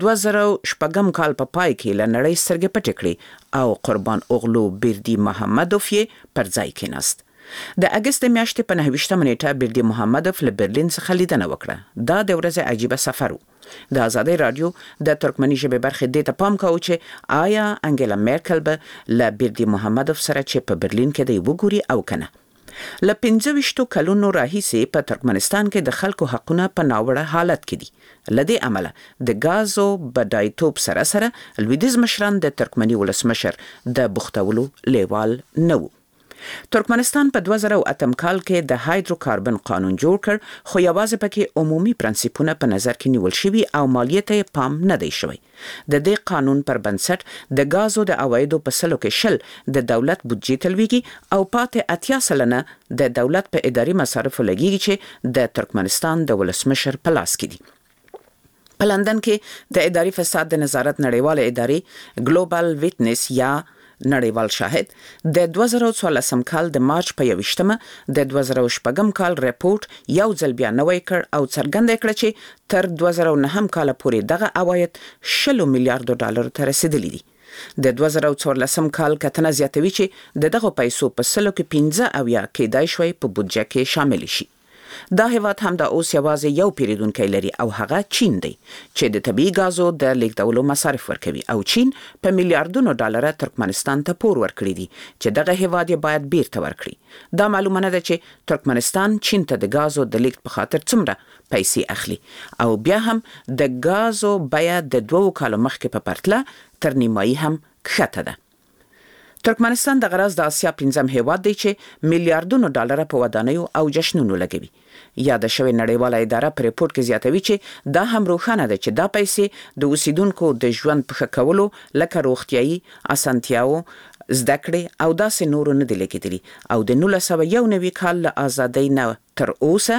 2006 کال په پای کې له نړۍ سترګې پټې کړې او قربان اوغلو بیردي محمدوف یې پر ځای کېناست. د اگست میاشتې په 29 نیټه بیردي محمدوف له برلین څخه لیدنه وکړه. دا د ورځې عجیبه سفر و. د آزادۍ رادیو د ترکمني ژبې برخې دې ته پام کاوه چې آیا انګیلا میرکل به له بیردي محمدوف سره چې په برلین کې دی وګوري او کنه. له 25 کلونو راهیسې په ترکمنستان کې د خلکو حقونه په ناوړه حالت کې دي. لدې عمله د غازو بډایتوب سره سره لویدیز مشران د ترکمني ولسمشر د بوختولو لیوال نه وو. ترکمنستان په 2008 کال کې د هایدروکاربن قانون جوړ کړ خو یوازې پکې عمومي پرنسپونه په نظر کې نیول شوي او مالیې ته پام نه دی شوی. د دې قانون پر بنسټ د غازو د عوایدو په 100% د دولت بودجې تلويږي او پاتې 80% د دولت په اداري مصارفو لګیږي چې د ترکمنستان د ولسمشر په لاس کې دي. په لندن کې د اداري فساد د نظارت نړیواله ادارې ګلوبال ویټنس یا نړیوال شاهد د 2014 کال د مارچ په 21مه د 2006 کال ریپورت یو ځل بیا نوی کړ او څرګنده کړه چې تر 2009 کال پورې دغه عواید 10 میلیارډ ډالر ته رسیدلي دي. د 2014 کال کتنه زیاتوي چې دغه پیسو په 15 کېدای شوی په بودجه کې شامل شي. دا هیواد هم د اوس یوازې یو پیریدونکی لري او هغه چین دی چې د طبيعي غازو د لیږدولو مصارف ورکوي او چین په میلیارډونو ډالر ترکمنستان ته پور ورکړي دي چې دغه هیواد یې باید بیرته ورکړي. دا معلومه نه ده چې ترکمنستان چین ته د غازو د لیږد په خاطر څومره پیسې اخلي او بیا هم د غازو بیا د 2 کالو مخکې په پرتله تر نیمایي هم کښته ده. ترکمنستان د غرض د آسیا 5م هیواد دی چې میلیارډونو ډالر په ودانیو او جشنونو لګوي. یاد شوی نړیواله اداره په ریپورت کې زیاتوي چې دا هم روښانه ده چې دا پیسې د اوسیدونکو د ژوند په ښه کولو لکه روغتیايي اسانتیاو زده کړې او داسې نورو نه دي لګېدلي او د 1991 کال له ازادۍ نه تر اوسه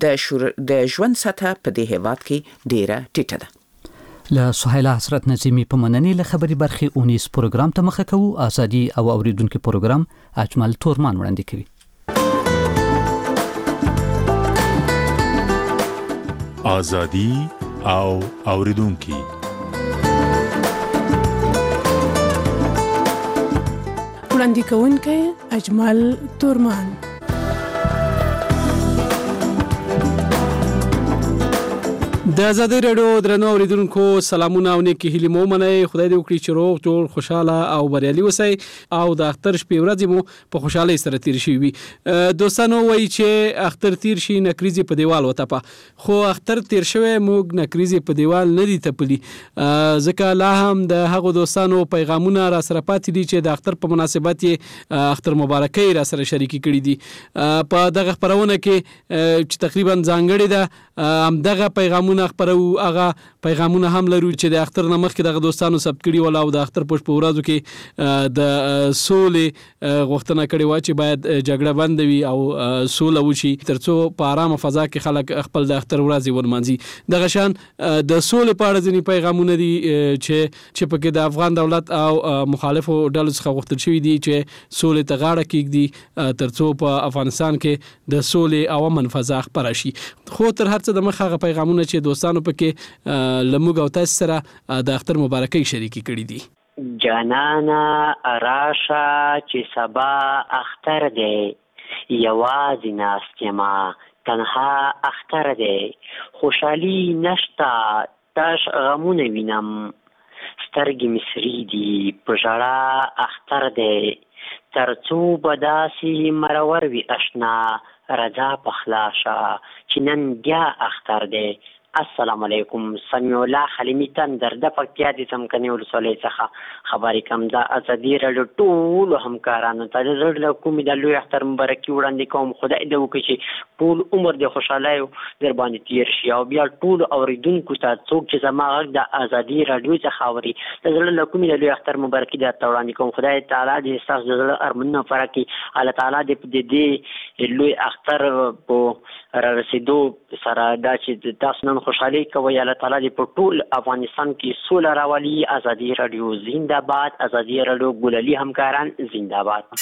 د ژوند سطحه په دې هیواد کې ډیره ټیټه ده. له سهیلا حسرت نظیمی په مننې له خبري برخې اونیس پروګرام ته مخه کوو. ازادي او اوریدونکو پروګرام اجمل تورمان وړاندې کوي. ازادي او اوریدونکو وړاندې کوونکی اجمل تورمان. د آزادۍ رادیو درنو اوریدونکو سلامونه او نیکی هیلې مو منئ. خدای دې وکړي چې روغ جوړ خوشاله او بریالي اوسئ او د اختر شپې ورځې مو په خوشحالۍ سره تیر شي وي. دوستانو وایي چې اختر تیر شي نکریزې په دیوال وتپه خو اختر تیر شوی موږ نکریزې په دیوال نه دي تپلي ځکه لا هم د هغو دوستانو پیغامونه را سره پاتې دي چې د اختر په مناسبت یې اختر مبارکۍ را سره شریکي کړي دي. په دغه خپرونه کې چې تقریبا ځانګړې ده همدغه پیغامونه پیغامونه خبرو هغه پیغامونه هم لرو چې د اختر نمخ کې د دوستانو ثبت کړي ولا او د اختر په ورځو کې د سولې غوښتنه کړې و چې باید جګړه بند وي او سوله وشي ترڅو په آرامه فضا کې خلک خپل د اختر ورځې ورمانځي د غشان د سولې په اړه ځینې پیغامونه دي چې پکې د افغان دولت او مخالفو ډلو څخه غوښتل شوی دي چې سولې ته غاړه کېږدي ترڅو په افغانستان کې د سولې او امن فضا خپره شي خو تر هر څه د مخ هغه پیغامونه چې دوستانو پکې لموږ او تاسو سره د اختر مبارکي شریکي کړي دي جانانا راشه چې سبا اختر دی یوازې ناست یما تنها اختر دی خوشحالي نشته تاش غمونه وینم سترګې مې سرې دي په ژړا اختر دی ترڅو به داسې مرور وي اشنا رضا په خلاشه چې نن بیا اختر دی السلام علیکم سمیع الله خلیمی تندر د پکتیا د څمکني ولسوالۍ څخه خبرې کوم د ازادي راډیو ټولو همکارانو ته د زړه له کومې د لوی اختر مبارکي وړاندې کوم خدای دې وکړي چې ټول عمر د خوشحالۍ در باندې تیر شي او بیا ټول اوریدونکو ته څوک چې زما غږ د ازادي راډیو څخه اوري د زړه له کومې د لوی اختر مبارکي درته وړاندې کوم خدای تعالی دې ستاسو د زړه ارمانونه پوره کړي الله تعالی دې لوی اختر په رارسېدو سره دا چې تاسو نن خوشحالي کوي الله تعالی دې په ټول افغانستان کې سوله راولي ازادي راډیو زنده باد ازادي راډیو ګوللي همکاران زنده باد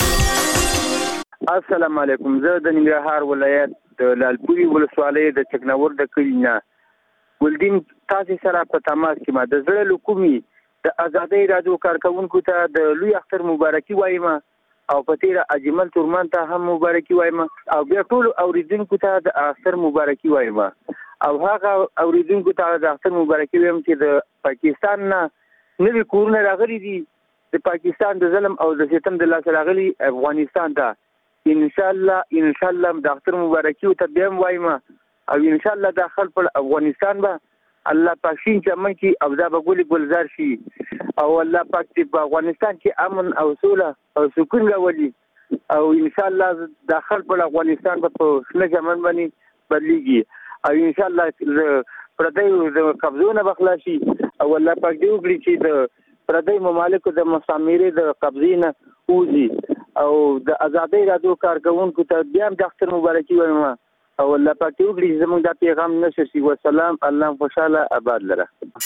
السلام علیکم زه د ننګرهار ولایت د لالپوري ولسوالۍ د چکنور د کلي نه ګلدین تاسو سره په تماس کې ما د زړه له کومې د ازادي راډیو کارکونکو ته د لوی اختر مبارکي وایم او په تیر اجمل تورمان ته هم مبارکي وایم او بیا ټول اوریدونکو ته د اختر مبارکي وایم او هغه اوریدونکو ته د اختر مبارکي وایم چې د پاکستان نه نوی کورونه راغلي دي د پاکستان د ظلم او د ستم د لاس راغلي افغانستان ته ان شاء الله د اختر مبارکي ته بیا وایم او ان شاء الله داخل پر افغانستان به الله پاک شین چمن کی او دا بغولي گلزار شي او الله پاک دې په افغانستان کې امن او سوله او سکون راولي او ان شاء الله داخل پر افغانستان په شنه چمن باندې بدليږي او ان شاء الله پردیو د قبضونه بخلاشي او الله پاک دې وکړي چې د پردی ممالکو د مستعمره د قبضینه اوزي او د ازادۍ راډیو کارکونکو ته بیا د اختر مبارکي وایم او الله پاک دې وکړي زموږ د پیغام نشي والسلام الله خوشاله آباد لره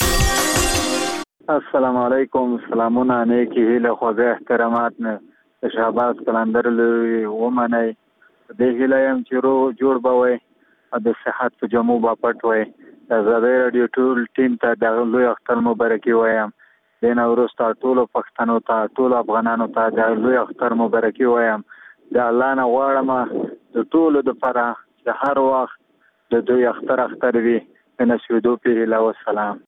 السلام علیکم سلامونه نیکی هیله خوږه احترامات نه شهباز کلندر لوی ومنه د هیله يم چې جوړ بوي د صحت په جمو با پټ وي ازادي رادیو ټول ټیم ته د لوی اختر مبارکي وایم دین اورستا ټول پښتنو ته ټول افغانانو ته د لوی اختر مبارکي وایم د الله نه غواړم د ټول د فرح د هر وخت د دوی اختر وي نشودو په لا والسلام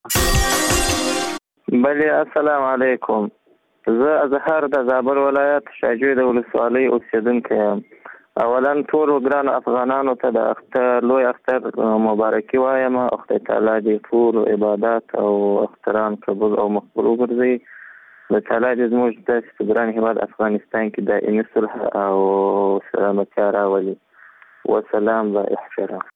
بله السلام علیکم زه ازهر د زابل ولایت شاجوی د ولسوالۍ اوسیدونکی یم اولا ټول ګران افغانانو ته د اختر لوی اختر مبارکي وایم خدای تعالی دې ټول عبادت او اختران قبول او مقبول وګرځي د تعالی دې زموږ د ګران هیواد افغانستان کې دایمي صلح او سلامتیا راولي والسلام و احترام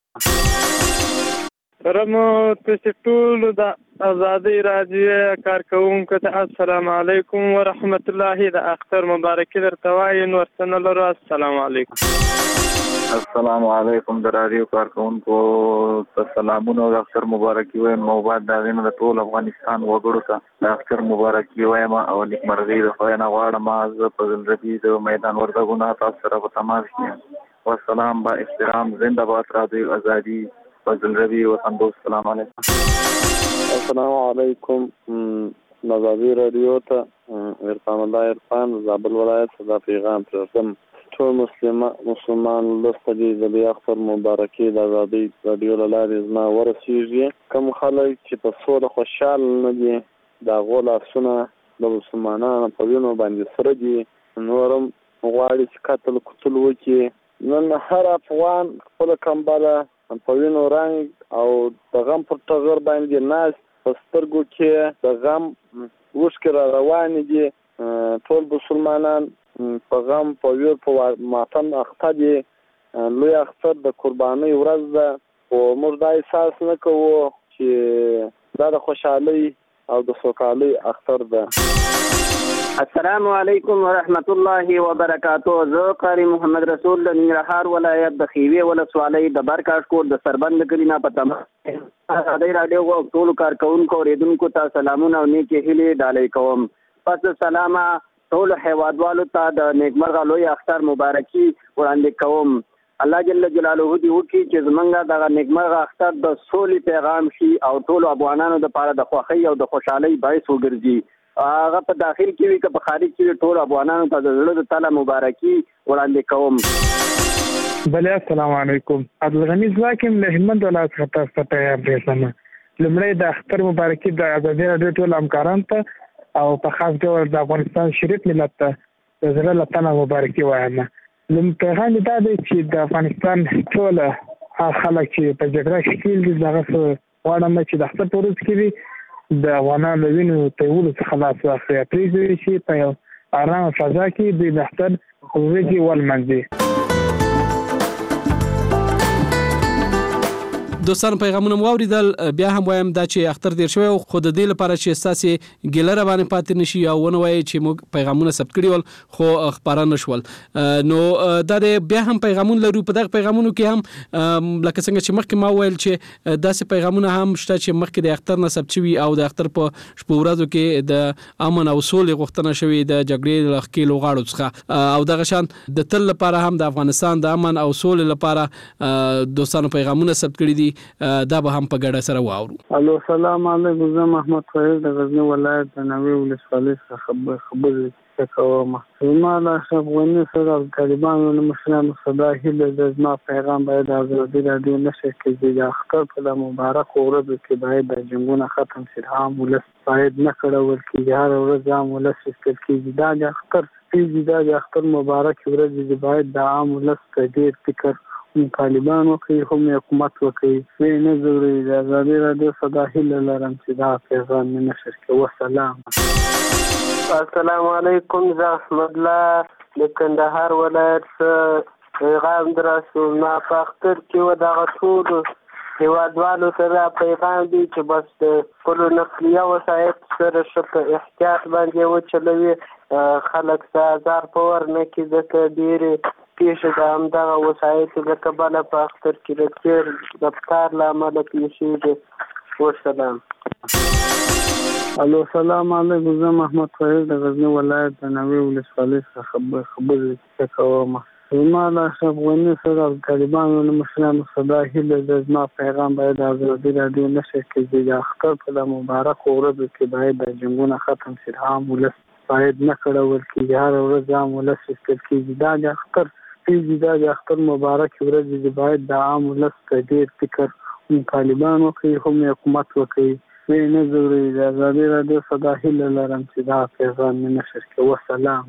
رمو تاسو ټول د ازادي راډیو کارکونکو ته السلام علیکم ورحمت الله د اختر مبارکي درته وایم ورسنه لرو السلام علیکم السلام علیکم د راډیو کارکونکو ته سلامونه او اختر مبارکي وایم او بعد دا غوښنه د ټول افغانستان وګړو ته د اختر مبارکي وایم او نیکمرغي د خدای نه غواړم زه په زلزلې د میدان وردګونه تاسو سره په تماس کې والسلام با احترام زنده باد رادیو ازادي فضل ربی وطن دوست السلام علیکم السلام علیکم نظامی رادیو ته عرفان الله عرفان زابل ولایت صدا پیغام پرسم ټول مسلمان لسته دي د بیا اختر مبارکي د ازادي رادیو لارې زما ورسیږي کوم خلک چې په سوله خوشحال نه دي دا غول اسونه د مسلمانانو په وینو باندې سره دي نورم غواړي چې قتل وکړي نن هر افغان خپل کمباله په وینو رنګ او د غم پر ټغر باندې ناز په سترګو کې د غم وشکې را روانې دي ټول مسلمانان په غم په ویر په ماتم اخته دي لوی اختر د قربانۍ ورځ ده او موږ دا احساس نه کوو چې دا د خوشحالۍ او د سوکالۍ اختر ده. السلام علیکم ورحمت الله وبرکاتہ. زه قاری محمد رسول د ننګرهار ولایت د خیوې ولسوالۍ د برکاشکور د سربند کلی نه پتم ازادي رادیو او ټول کارکونکو اوریدونکو ته سلامونه او نیکی هیلې ډالۍ کوم. پس سلامه ټول هیوادوالو ته د نیکمرغه لوی اختر مبارکي وړاندې کوم. الله جل جلاله دې وکړي چې زمونږ دغه نیکمرغه اختر د سولې پیغام شي او ټول افغانانو لپاره د خوښۍ او د خوشحالۍ باعث وګرځي. هغه په داخل کې وي که په خارج کې وي ټول افغانانو ته د زړه تعالی مبارکي وړاندې کوم. بله السلام علیکم. عبدالغنی زواکم له هلمند ولایت څخه تاسو ته پیغام رسوم. لومړی د اختر مبارکي د ازادي راډیو ټول همکارانو ته او په خاص ډول د افغانستان شریف ملت ته د زړه له تنه مبارکي وایم. پیغام دا دی چې د افغانستان ټول خلک چې په جګړه کې کېږي دي دغه غواړم چې د اختر په ورځ کې وي د افغانانو له وینو تویولو څخه لاس واخلي، پرېږدي چې په یو ارامه فضا کې دوی د اختر ورځې ولمانځي. دوستانو پیغامونه مو اوریدل. بیا هم وایم دا چې اختر تیر شوی خو د دې لپاره چې ستاسو ګیله را باندې پاتې نشي او ونه وایي چې موږ پیغامونه ثبت کړي ول خو خبره نشول. نو دا بیا هم پیغامونه لرو. په دغه پیغامونو کې هم لکه څنګه چې مخکې ما ویل چې داسې پیغامونه هم شته چې مخکې د اختر نه ثبت شوي او د اختر په شپه ورځو کې د امن او سولې غوښتنه شوې د جګړې له ښکېلو غاړو څخه او دغه شان د تل لپاره هم د افغانستان د امن او سولې لپاره دوستانو پیغامونه ثبت کړي دي. دا به هم په ګډه سره واورو. الو سلام علیکم. زه محمد فیض د غزنی ولایت د نوې ولسوالۍ څخه خبرې کوم. زما د اشرف غني سره د طالبانو له مشرانو صدا هیله د زما پیغام باید د ازادي راډیو نشر کې د اختر په مبارک ورځ کې باید د جنگونو ختم شي. عام ولس باید نه کړول کېږي. هر ورځ عام ولس استل کېږي. دا د اختر پیږي. د اختر مبارک ورځ چې باید د عام ولس ته ډېر فکر طالبان وکړي هم حکومت وکړي. وی نه ضروري د ازادي راډیو صدا هیله لرم چې دا پیغام مې نشر کړي. وسلام. السلام علیکم. زه احمد الله د کندهار ولایت پیغام درسوم. ما په اختر کې و دغه ټولو هیوادوالو ته پیغام دی چې بس د خپلو نقلیه وسایط سره ښه په احتیاط باندې وچلوي. خلک ته ازار په ور نه کړي ځکه ډېرې پیښې د همدغه وسایطو له کبله په اختر کې د تېر رفتار له امله پیښېږي. وسلام. الو سلام علیکم. زه محمد فیض د غزنی ولایت د نوې ولسوالۍ څخه خبرې کوم. زما د اشرف غني سره د طالبانو له مشرانو صدا هیله د زما پیغام باید د ازادي راډیو نشر کې د اختر په مبارک ورځ کې باید د جنګونو ختم شي. عام ولس باید نه کړول کېږي. هر ورځ عام ولس استل کېږي. دا د اختر پیږي. دا د اختر مبارک ورځ چې باید د عام ولس ته ډېر فکر هم طالبان وکړي هم حکومت وکړي. وی نه ضروري د ازادي راډیو صدا هیله لرم چې دا پیغام مې نشر کړي. وسلام.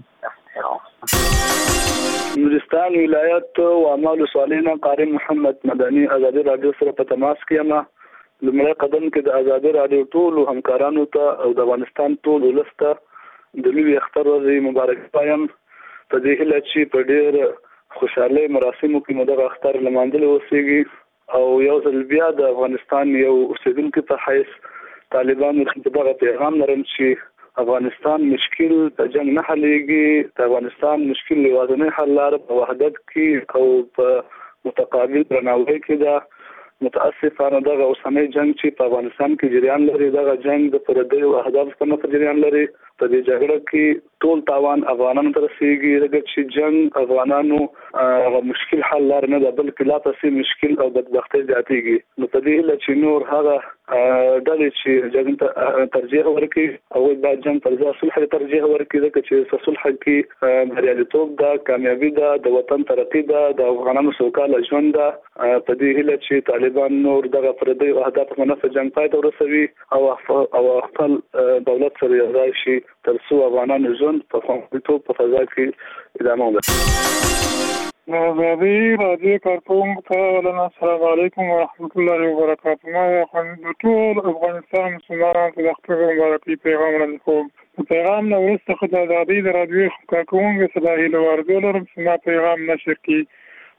نورستان ولایت و اعمال صالحین قاری محمد مدني ازادي راډیو سره په تماس کې یم. لومړی قدم کې د ازادي راډیو ټول همکارانو ته او د افغانستان ټول ولس ته د لوی اختر ورځې مبارک وایم. په دې هیله چې په ډېر خوشحالۍ مراسمو کې مو دغه اختر لمانځلی اوسېږي او یو ځل بیا د افغانستان یو اوسېدونکي په حیث طالبانو ته دغه پیغام لرم چې افغانستان مشکل په جنګ نه حلېږي. د افغانستان مشکل یوازینی حل لاره په وحدت کې او په متقابل درناوي کې ده. متاسفانه دغه اوسنی جنګ چې په افغانستان کې جریان لري دغه جنګ د پردیو اهدافو په مخ جریان لري. په دې جګړه کې ټول تاوان افغانانو ته رسیږي. ځکه چې جنګ افغانانو هغه مشکل حل لار نه ده بلکې لا پسې مشکل او بدبختۍ زیاتېږي. نو په دې هیله چې نور هغه ډلې چې جنګ ته ترجیح ورکړي او باید جنګ پر ځای صلح ته ترجیح ورکړي. ځکه چې صلح کې بریالیتوب ده، کامیابي ده، د وطن ترقي ده، د افغانانو سوکاله ژوند ده. په دې هیله چې طالبان نور دغه پردیو اهداف په منفعه جنګ پای ته ورسوي او خپل دولت سره یو ځای شي تر څو افغانانو ژوند په خوندیتوب په فضا کې ادامه وکړي. ازادي راډیو کارکونکو ته ولنا السلام علیکم ورحمت الله وبرکاته. ما د ټول افغانستان مسلمانانو ته د اختر مبارکي پیغام وړاندې کوم. په پیغام نه وروسته خو د ازادي راډیو کارکونکو صدا هیله ورزول لرم چې ما پیغام نشر کړي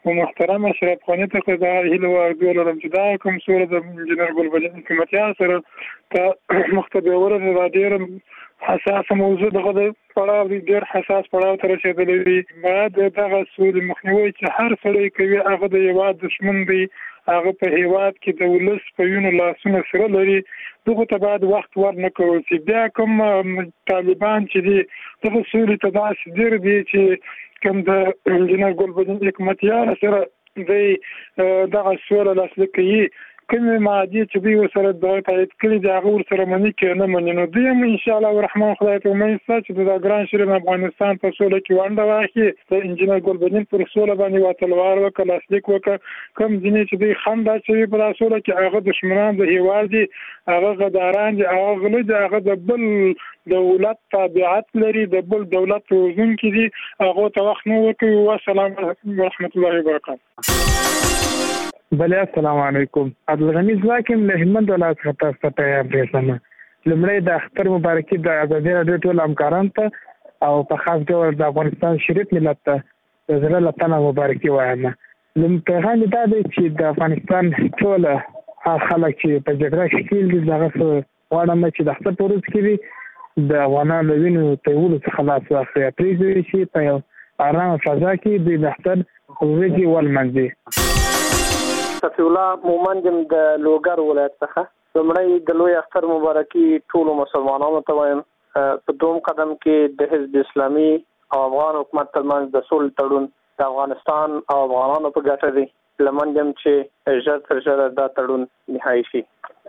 محترم اشرف غنی ته دا هیله ورکول لرم چې دا کوم سوره د انجنیر ګلبدین حکومتیار سره ته مختبره د ډیر حساس موضوع دغه پړاو ډیر حساس پړاو تر رسیدلې دي. بعد دغه سوره مخنیوي چې هر سړی کوي هغه د یو دشمن دی، هغه په هیواد کې د ولس په یونو لاسونه سره لري. دغه ته بعد وخت ورنه کول چې بیا کوم طالبان چې دي دغه سوره ته داسې ډیر دي چې کوم د انجنیر ګلبدین حکومتیار سره د دغه سوره لاسلیک کوي کوم مادي چې دوی سره د تایید کړي د هغه ور سره منی کې نه مني. نو دوی ان شاء الله الرحمن خدای ته امید ساتي چې د ګران شریف افغانستان په سوله کې ونده واخی د انجنیر ګلبدین پر سوله باندې واتلوار وکړ لاسلیک وکړ. کوم ځینې چې دوی خندا چې په سوله کې هغه دشمنان د هیواد دي، هغه غداران دي، هغه غلو دي، هغه د بل دولت تابعیت لري، د بل دولت وزن کې دي، هغه ته وخت نو وکړي. والسلام علیکم ورحمت الله وبرکاته. بله السلام علیکم. عبدالغنی زواکم له هلمند ولایت څخه تاسو ته پیغام رسوم. لومړی د اختر مبارکي د ازادي راډیو ټول همکارانو ته او په خاص ډول د افغانستان شریف ملت ته د زړه له تنه مبارکي وایم. پیغام دا دی چې د افغانستان ټول خلک چې په جګړه شکیل دي دغه غواړم چې د اختر په ورځ کې د افغانانو له وینو تویولو څخه لاس واخلي، پرېږدي چې په یو ارامه فضا کې دوی د اختر ورځې ولمانځي. صفی الله مومند د لوګر ولایت څخه. لومړی د لوی اختر مبارکي ټولو مسلمانانو ته وایم. په دوم قدم کې د حزب اسلامي او افغان حکومت ترمنځ د صلح تړون د افغانستان او افغانانو په ګټه دی. لمنځم چې ژر تر ژره دا تړون نهایی شي.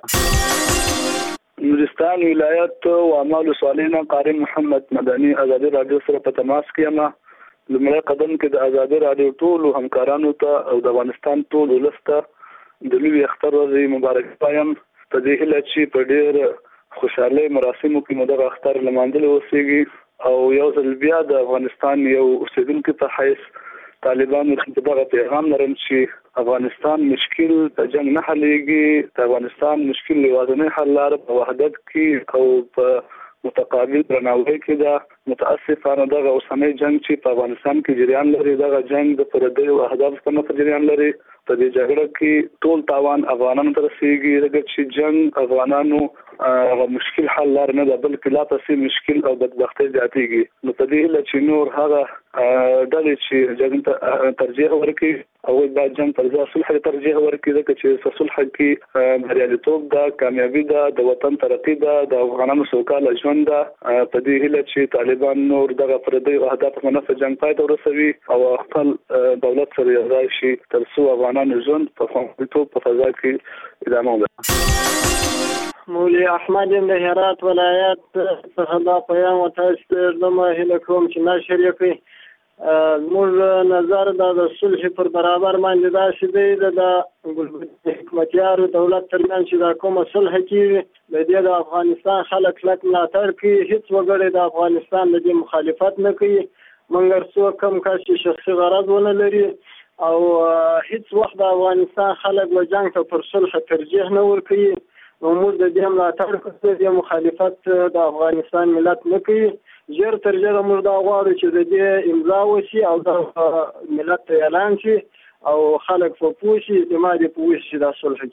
نورستان ولایت او اعمال صالحین قاری محمد مدني ازادي رادیو سره په تماس کې یم. لمړی قدم کې د ازادي رادیو ټول همکارانو ته او د افغانستان ټول ولس ته د لوی اختر ورځې مبارک وایم. په دې هیله چې په ډېر خوشحالۍ مراسمو کې مو دغه اختر لمانځلی اوسېږي او یو ځل بیا د افغانستان یو اوسېدونکي په حیث طالبانو ته دغه پیغام لرم چې افغانستان مشکل په جنګ نه حلېږي. د افغانستان مشکل یوازینی حل لاره په وحدت کې او په متقابل درناوی کې ده. متاسفانه دغه اوسنی جنگ چې په افغانستان کې جریان لري دغه جنگ د پردیو اهدافو په مخ جریان لري. په دې جګړه کې ټول تاوان افغانانو ته رسیږي. دغه چې جنگ افغانانو مشکل حل لار نه ده بلکې لا پسې مشکل او بدبختي زیاتېږي. نو په دې هیله چې نور هغه ډلې چې جنگ ته ترجیح ورکړي او باید جنگ پر ځای صلح ته ترجیح ورکړي ځکه چې صلح کې بریالیتوب ده، کامیابي ده، د وطن ترقي ده، د افغانانو سوکاله ژوند ده. په دې هیله چې طالبان نور دغه پردیو اهداف په منافع جنگ پای ته ورسوي او خپل دولت سره یوځای شي تر څو افغانانو ژوند په خوندیتوب په فضا کې ادامه وکړي. مولوی احمد د هرات ولایت څخه دا پیغام تاسو ته د هیله کوم چې نشر یې کړئ. موږ نظر د صلح پر برابر باندې دا شې د حکومتیارو دولت ترمنځ چې دا کومه صلح کیږي د دې د افغانستان خلک کلک ملاتړ کوي. هیڅ وګړی د افغانستان د دې مخالفت نه کوي مګر څوک کم کس چې شخصي غرض ونه لري او هیڅ وخت د افغانستان خلک و جنگ ته پر صلح ترجیح نه ورکوي. نو موږ د دې ملاتړ کوو، د مخالفت د افغانستان ملت نه کوي. ژر تر ژره موږ دا غواړو چې د دې امضا وشي او د ملت ته اعلان شي او خلک په پوه شي اعتماد یې په وشي چې دا صلح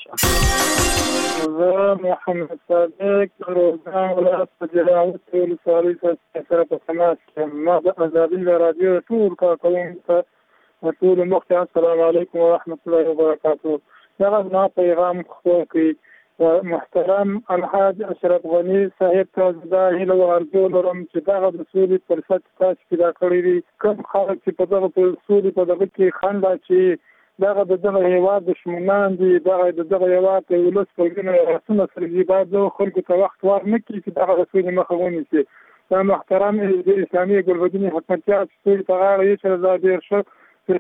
کېږي. زه محمد صادق روزګان ولایت په جلاوت ولسوالۍ سره په تماس کې ما د ازادي رادیو ټول کارکوونکو ته ټول مخکې السلام علیکم ورحمت الله وبرکاته. دغه ما پیغام خپور کړي. محترم الحاج اشرف غنی صاحب ته دا هیله ورکول لرم چې دغه د سولې فرصت تاسو پیدا کړی دی. کوم خلک چې په دغه سولې په دغه کې خندا چې دغه دغه هیواد دشمنان دي، دغه هیواد د ولس په ګناه رسونه سره باید د خلکو ته وخت ورنه کړي چې دغه سولې مخه ونیسي. دا محترم د اسلامي ګلبدین حکومتیار چې په غاړه یې چې دا ډېر ښه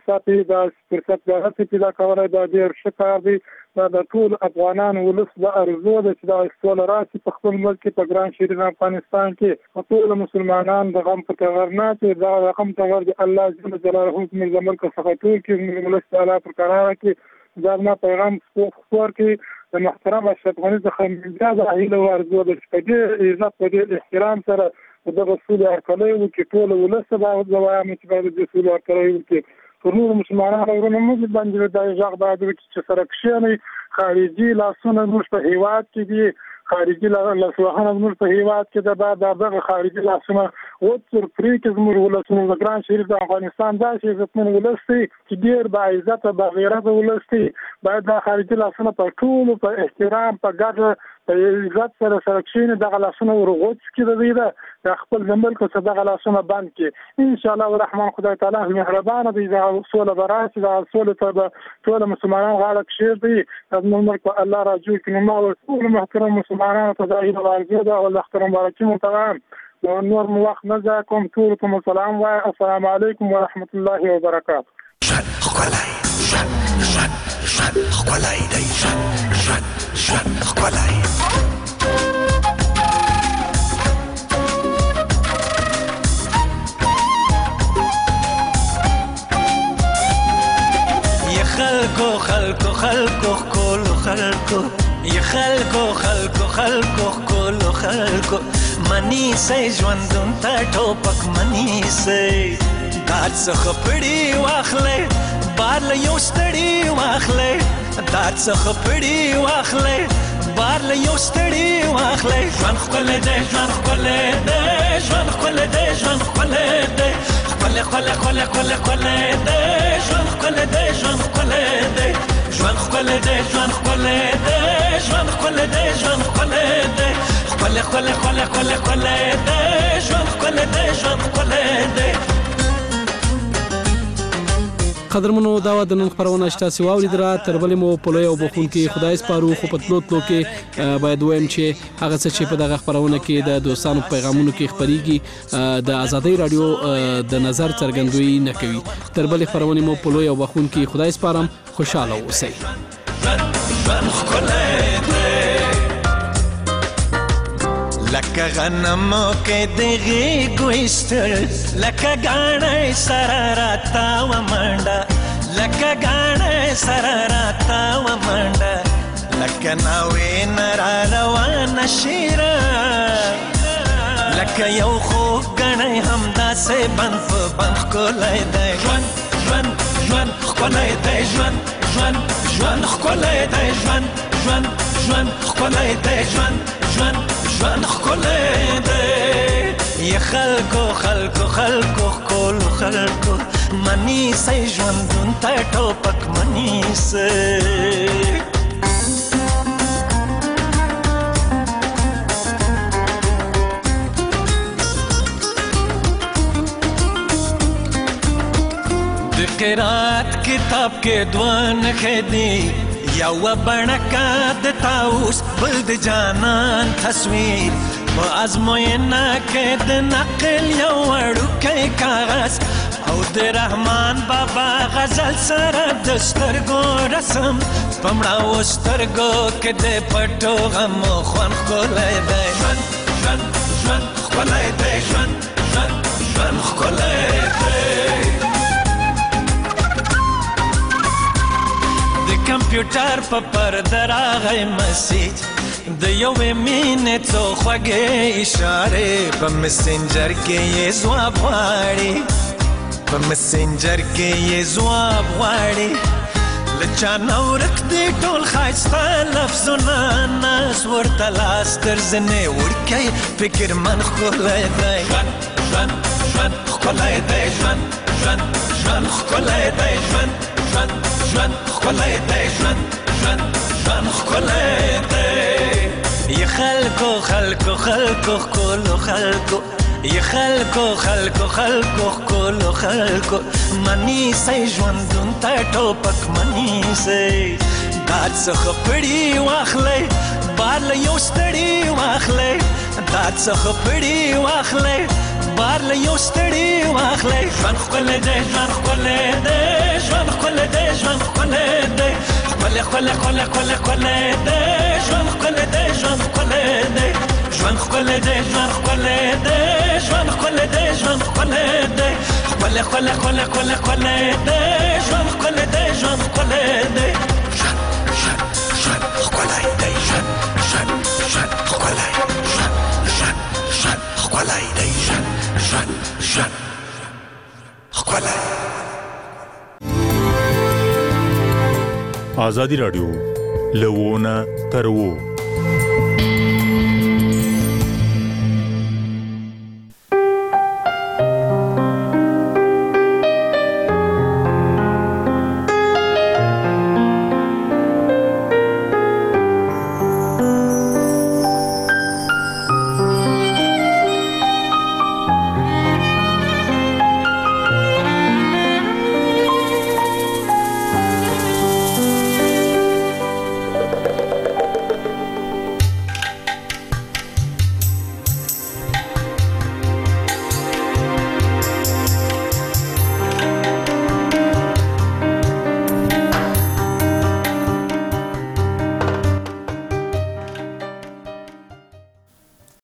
فرصت دا پیدا کولای دا ډېر ښه کار دی. دا د ټول افغانانو ولس د ارزو ده چې دا سوله راشي په خپل ملک کې په ګران شهید افغانستان کې ټول مسلمانان د غم په ټغر نه چې دا غم ټغر دی الله جل جلاله زموږ د ملک څخه ټول کې موږ ولس تعالی پر قرار کې دا ما پیغام خپور کې د محترم اشرف غنی څخه بیا د هیله ورزو ده چې په دې عزت په دې احترام سره دغه سولې هرکلی وکړي. ټول ولس به وایم چې باید د سولې هرکلی وکړي. پر نور مسلمانانو ورونه موږ باندې د ځاغ باید چې سره کښینی خارجي لاسونه موږ په هیواد کې دي خارجي لاسوهنه زموږ په هیواد کې د بعد دغه خارجي لاسونه وتر پرې کې زموږ ولسونه د ګران شریف د افغانستان داسې عزتمن ولس دی چې ډېر با عزته با غیرته ولس دی باید د خارجي لاسونه په ټولو په احترام په ګډه په عزت سره کښیني دغه لاسونه ورغوڅ کړي د خپل ملک څخه دغه لاسونه بند کړي ان شاء الله الرحمن خدای تعالی مهربان دی دا سوله براسي دا سوله ته ټول مسلمانان غاړه کښېږدي زموږ ملک الله راجو کړي نو ټول محترم مسلمانانو ته د عید مبارکي ده او الله اختر مبارکي متغام نور مو وخت نه ځه کوم ټول ته السلام وای السلام علیکم ورحمت الله وبرکاته خولای دی ژوند خولای خلکو کولو خلکو یا خلکو کولو خلکو منی سي ژوندون ته ټوپک منی سي دات څخه پړی واخلې بار له یو ستړي واخلې دات څخه پړی واخلې بار له یو ستړي واخلې ژوند خپل دې ژوند خپل دې ژوند خپل دې ژوند خپل دې خپل دې ژوند خپل دې ژوند خپل دې ژوند خپل دې ژوند خپل دې ژوند خپل دې ژوند خپل دې خپل دې ژوند خپل دې ژوند خپل دې قدرمنو دا د نن خبرونه شته واوریدره تر بلې مو په لوی او بخون کې خدای سپارو خو په تلو کې باید وایم چې هغه څه چې په دغه خبرونه کې د دوستانو پیغامونو کې خبريږي د ازادي رادیو د نظر څرګندوي نه کوي تر بلې خبرونه مو په لوی او بخون کې خدای سپارم خوشاله اوسئ لکه غنمو کې دغه ګوستر لکه غاڼې سره راتا و منډه لکه غاڼې سره راتا و منډه لکه ناوې نرا روان شیرا لکه یو خو غاڼې همدا سه بند په بند کولای دی ژوند کولای دی ژوند کولای دی ژوند کولای دی ژوند خولای دی یا خلکو کولو خلکو منی سي ژوندون ته ټوپک منی سي د قرات کتاب کې دوان خدي یو بڼکا د تاوس بل د جانان تصویر په ازموینه کې د نقل یو وړوکی کاغذ او د رحمان بابا غزل سره د سترګو رسم په مړاو سترګو کې د پټو غمو خوند ښکلی دی ژوند ښکلی دی ژوند ښکلی دی کمپیوټر په پرده راغی مسیج د یوې مینې څو خوږې اشارې په مسنجر کې یې ځواب غواړي په مسنجر کې یې ځواب غواړي له چا نه ورک دي ټول ښایسته لفظونه ناز ورته لاس تر زنې وړکی فکر من ښکلی دی ژوند ښکلی دی ژوند ښکلی دی ژوند ښکلی دی ژوند ښکلی دی یا خلکو ښکلو خلکو یا خلکو ښکلو خلکو منی سي ژوندون ته ټوپک منی سي دات څخه پړی واخلې بار له یو ستړي واخلې دات څخه پړی واخلې بار له یو ستړي واخلې ژوند ښکلی دی ژوند ښکلی دی ژوند ښکلی دی ژوند ښکلی دی ښکلی دی ژوند ښکلی دی ژوند ښکلی دی ژوند ښکلی دی ژوند ښکلی دی ژوند ښکلی دی ژوند ښکلی دی ښکلی دی ژوند ښکلی دی ژوند ښکلی دی ژوند ښکلی دی ژوند ښکلی ژوند ښکلی دی ژوند ښکلی ازادي رادیو لوونه تر وو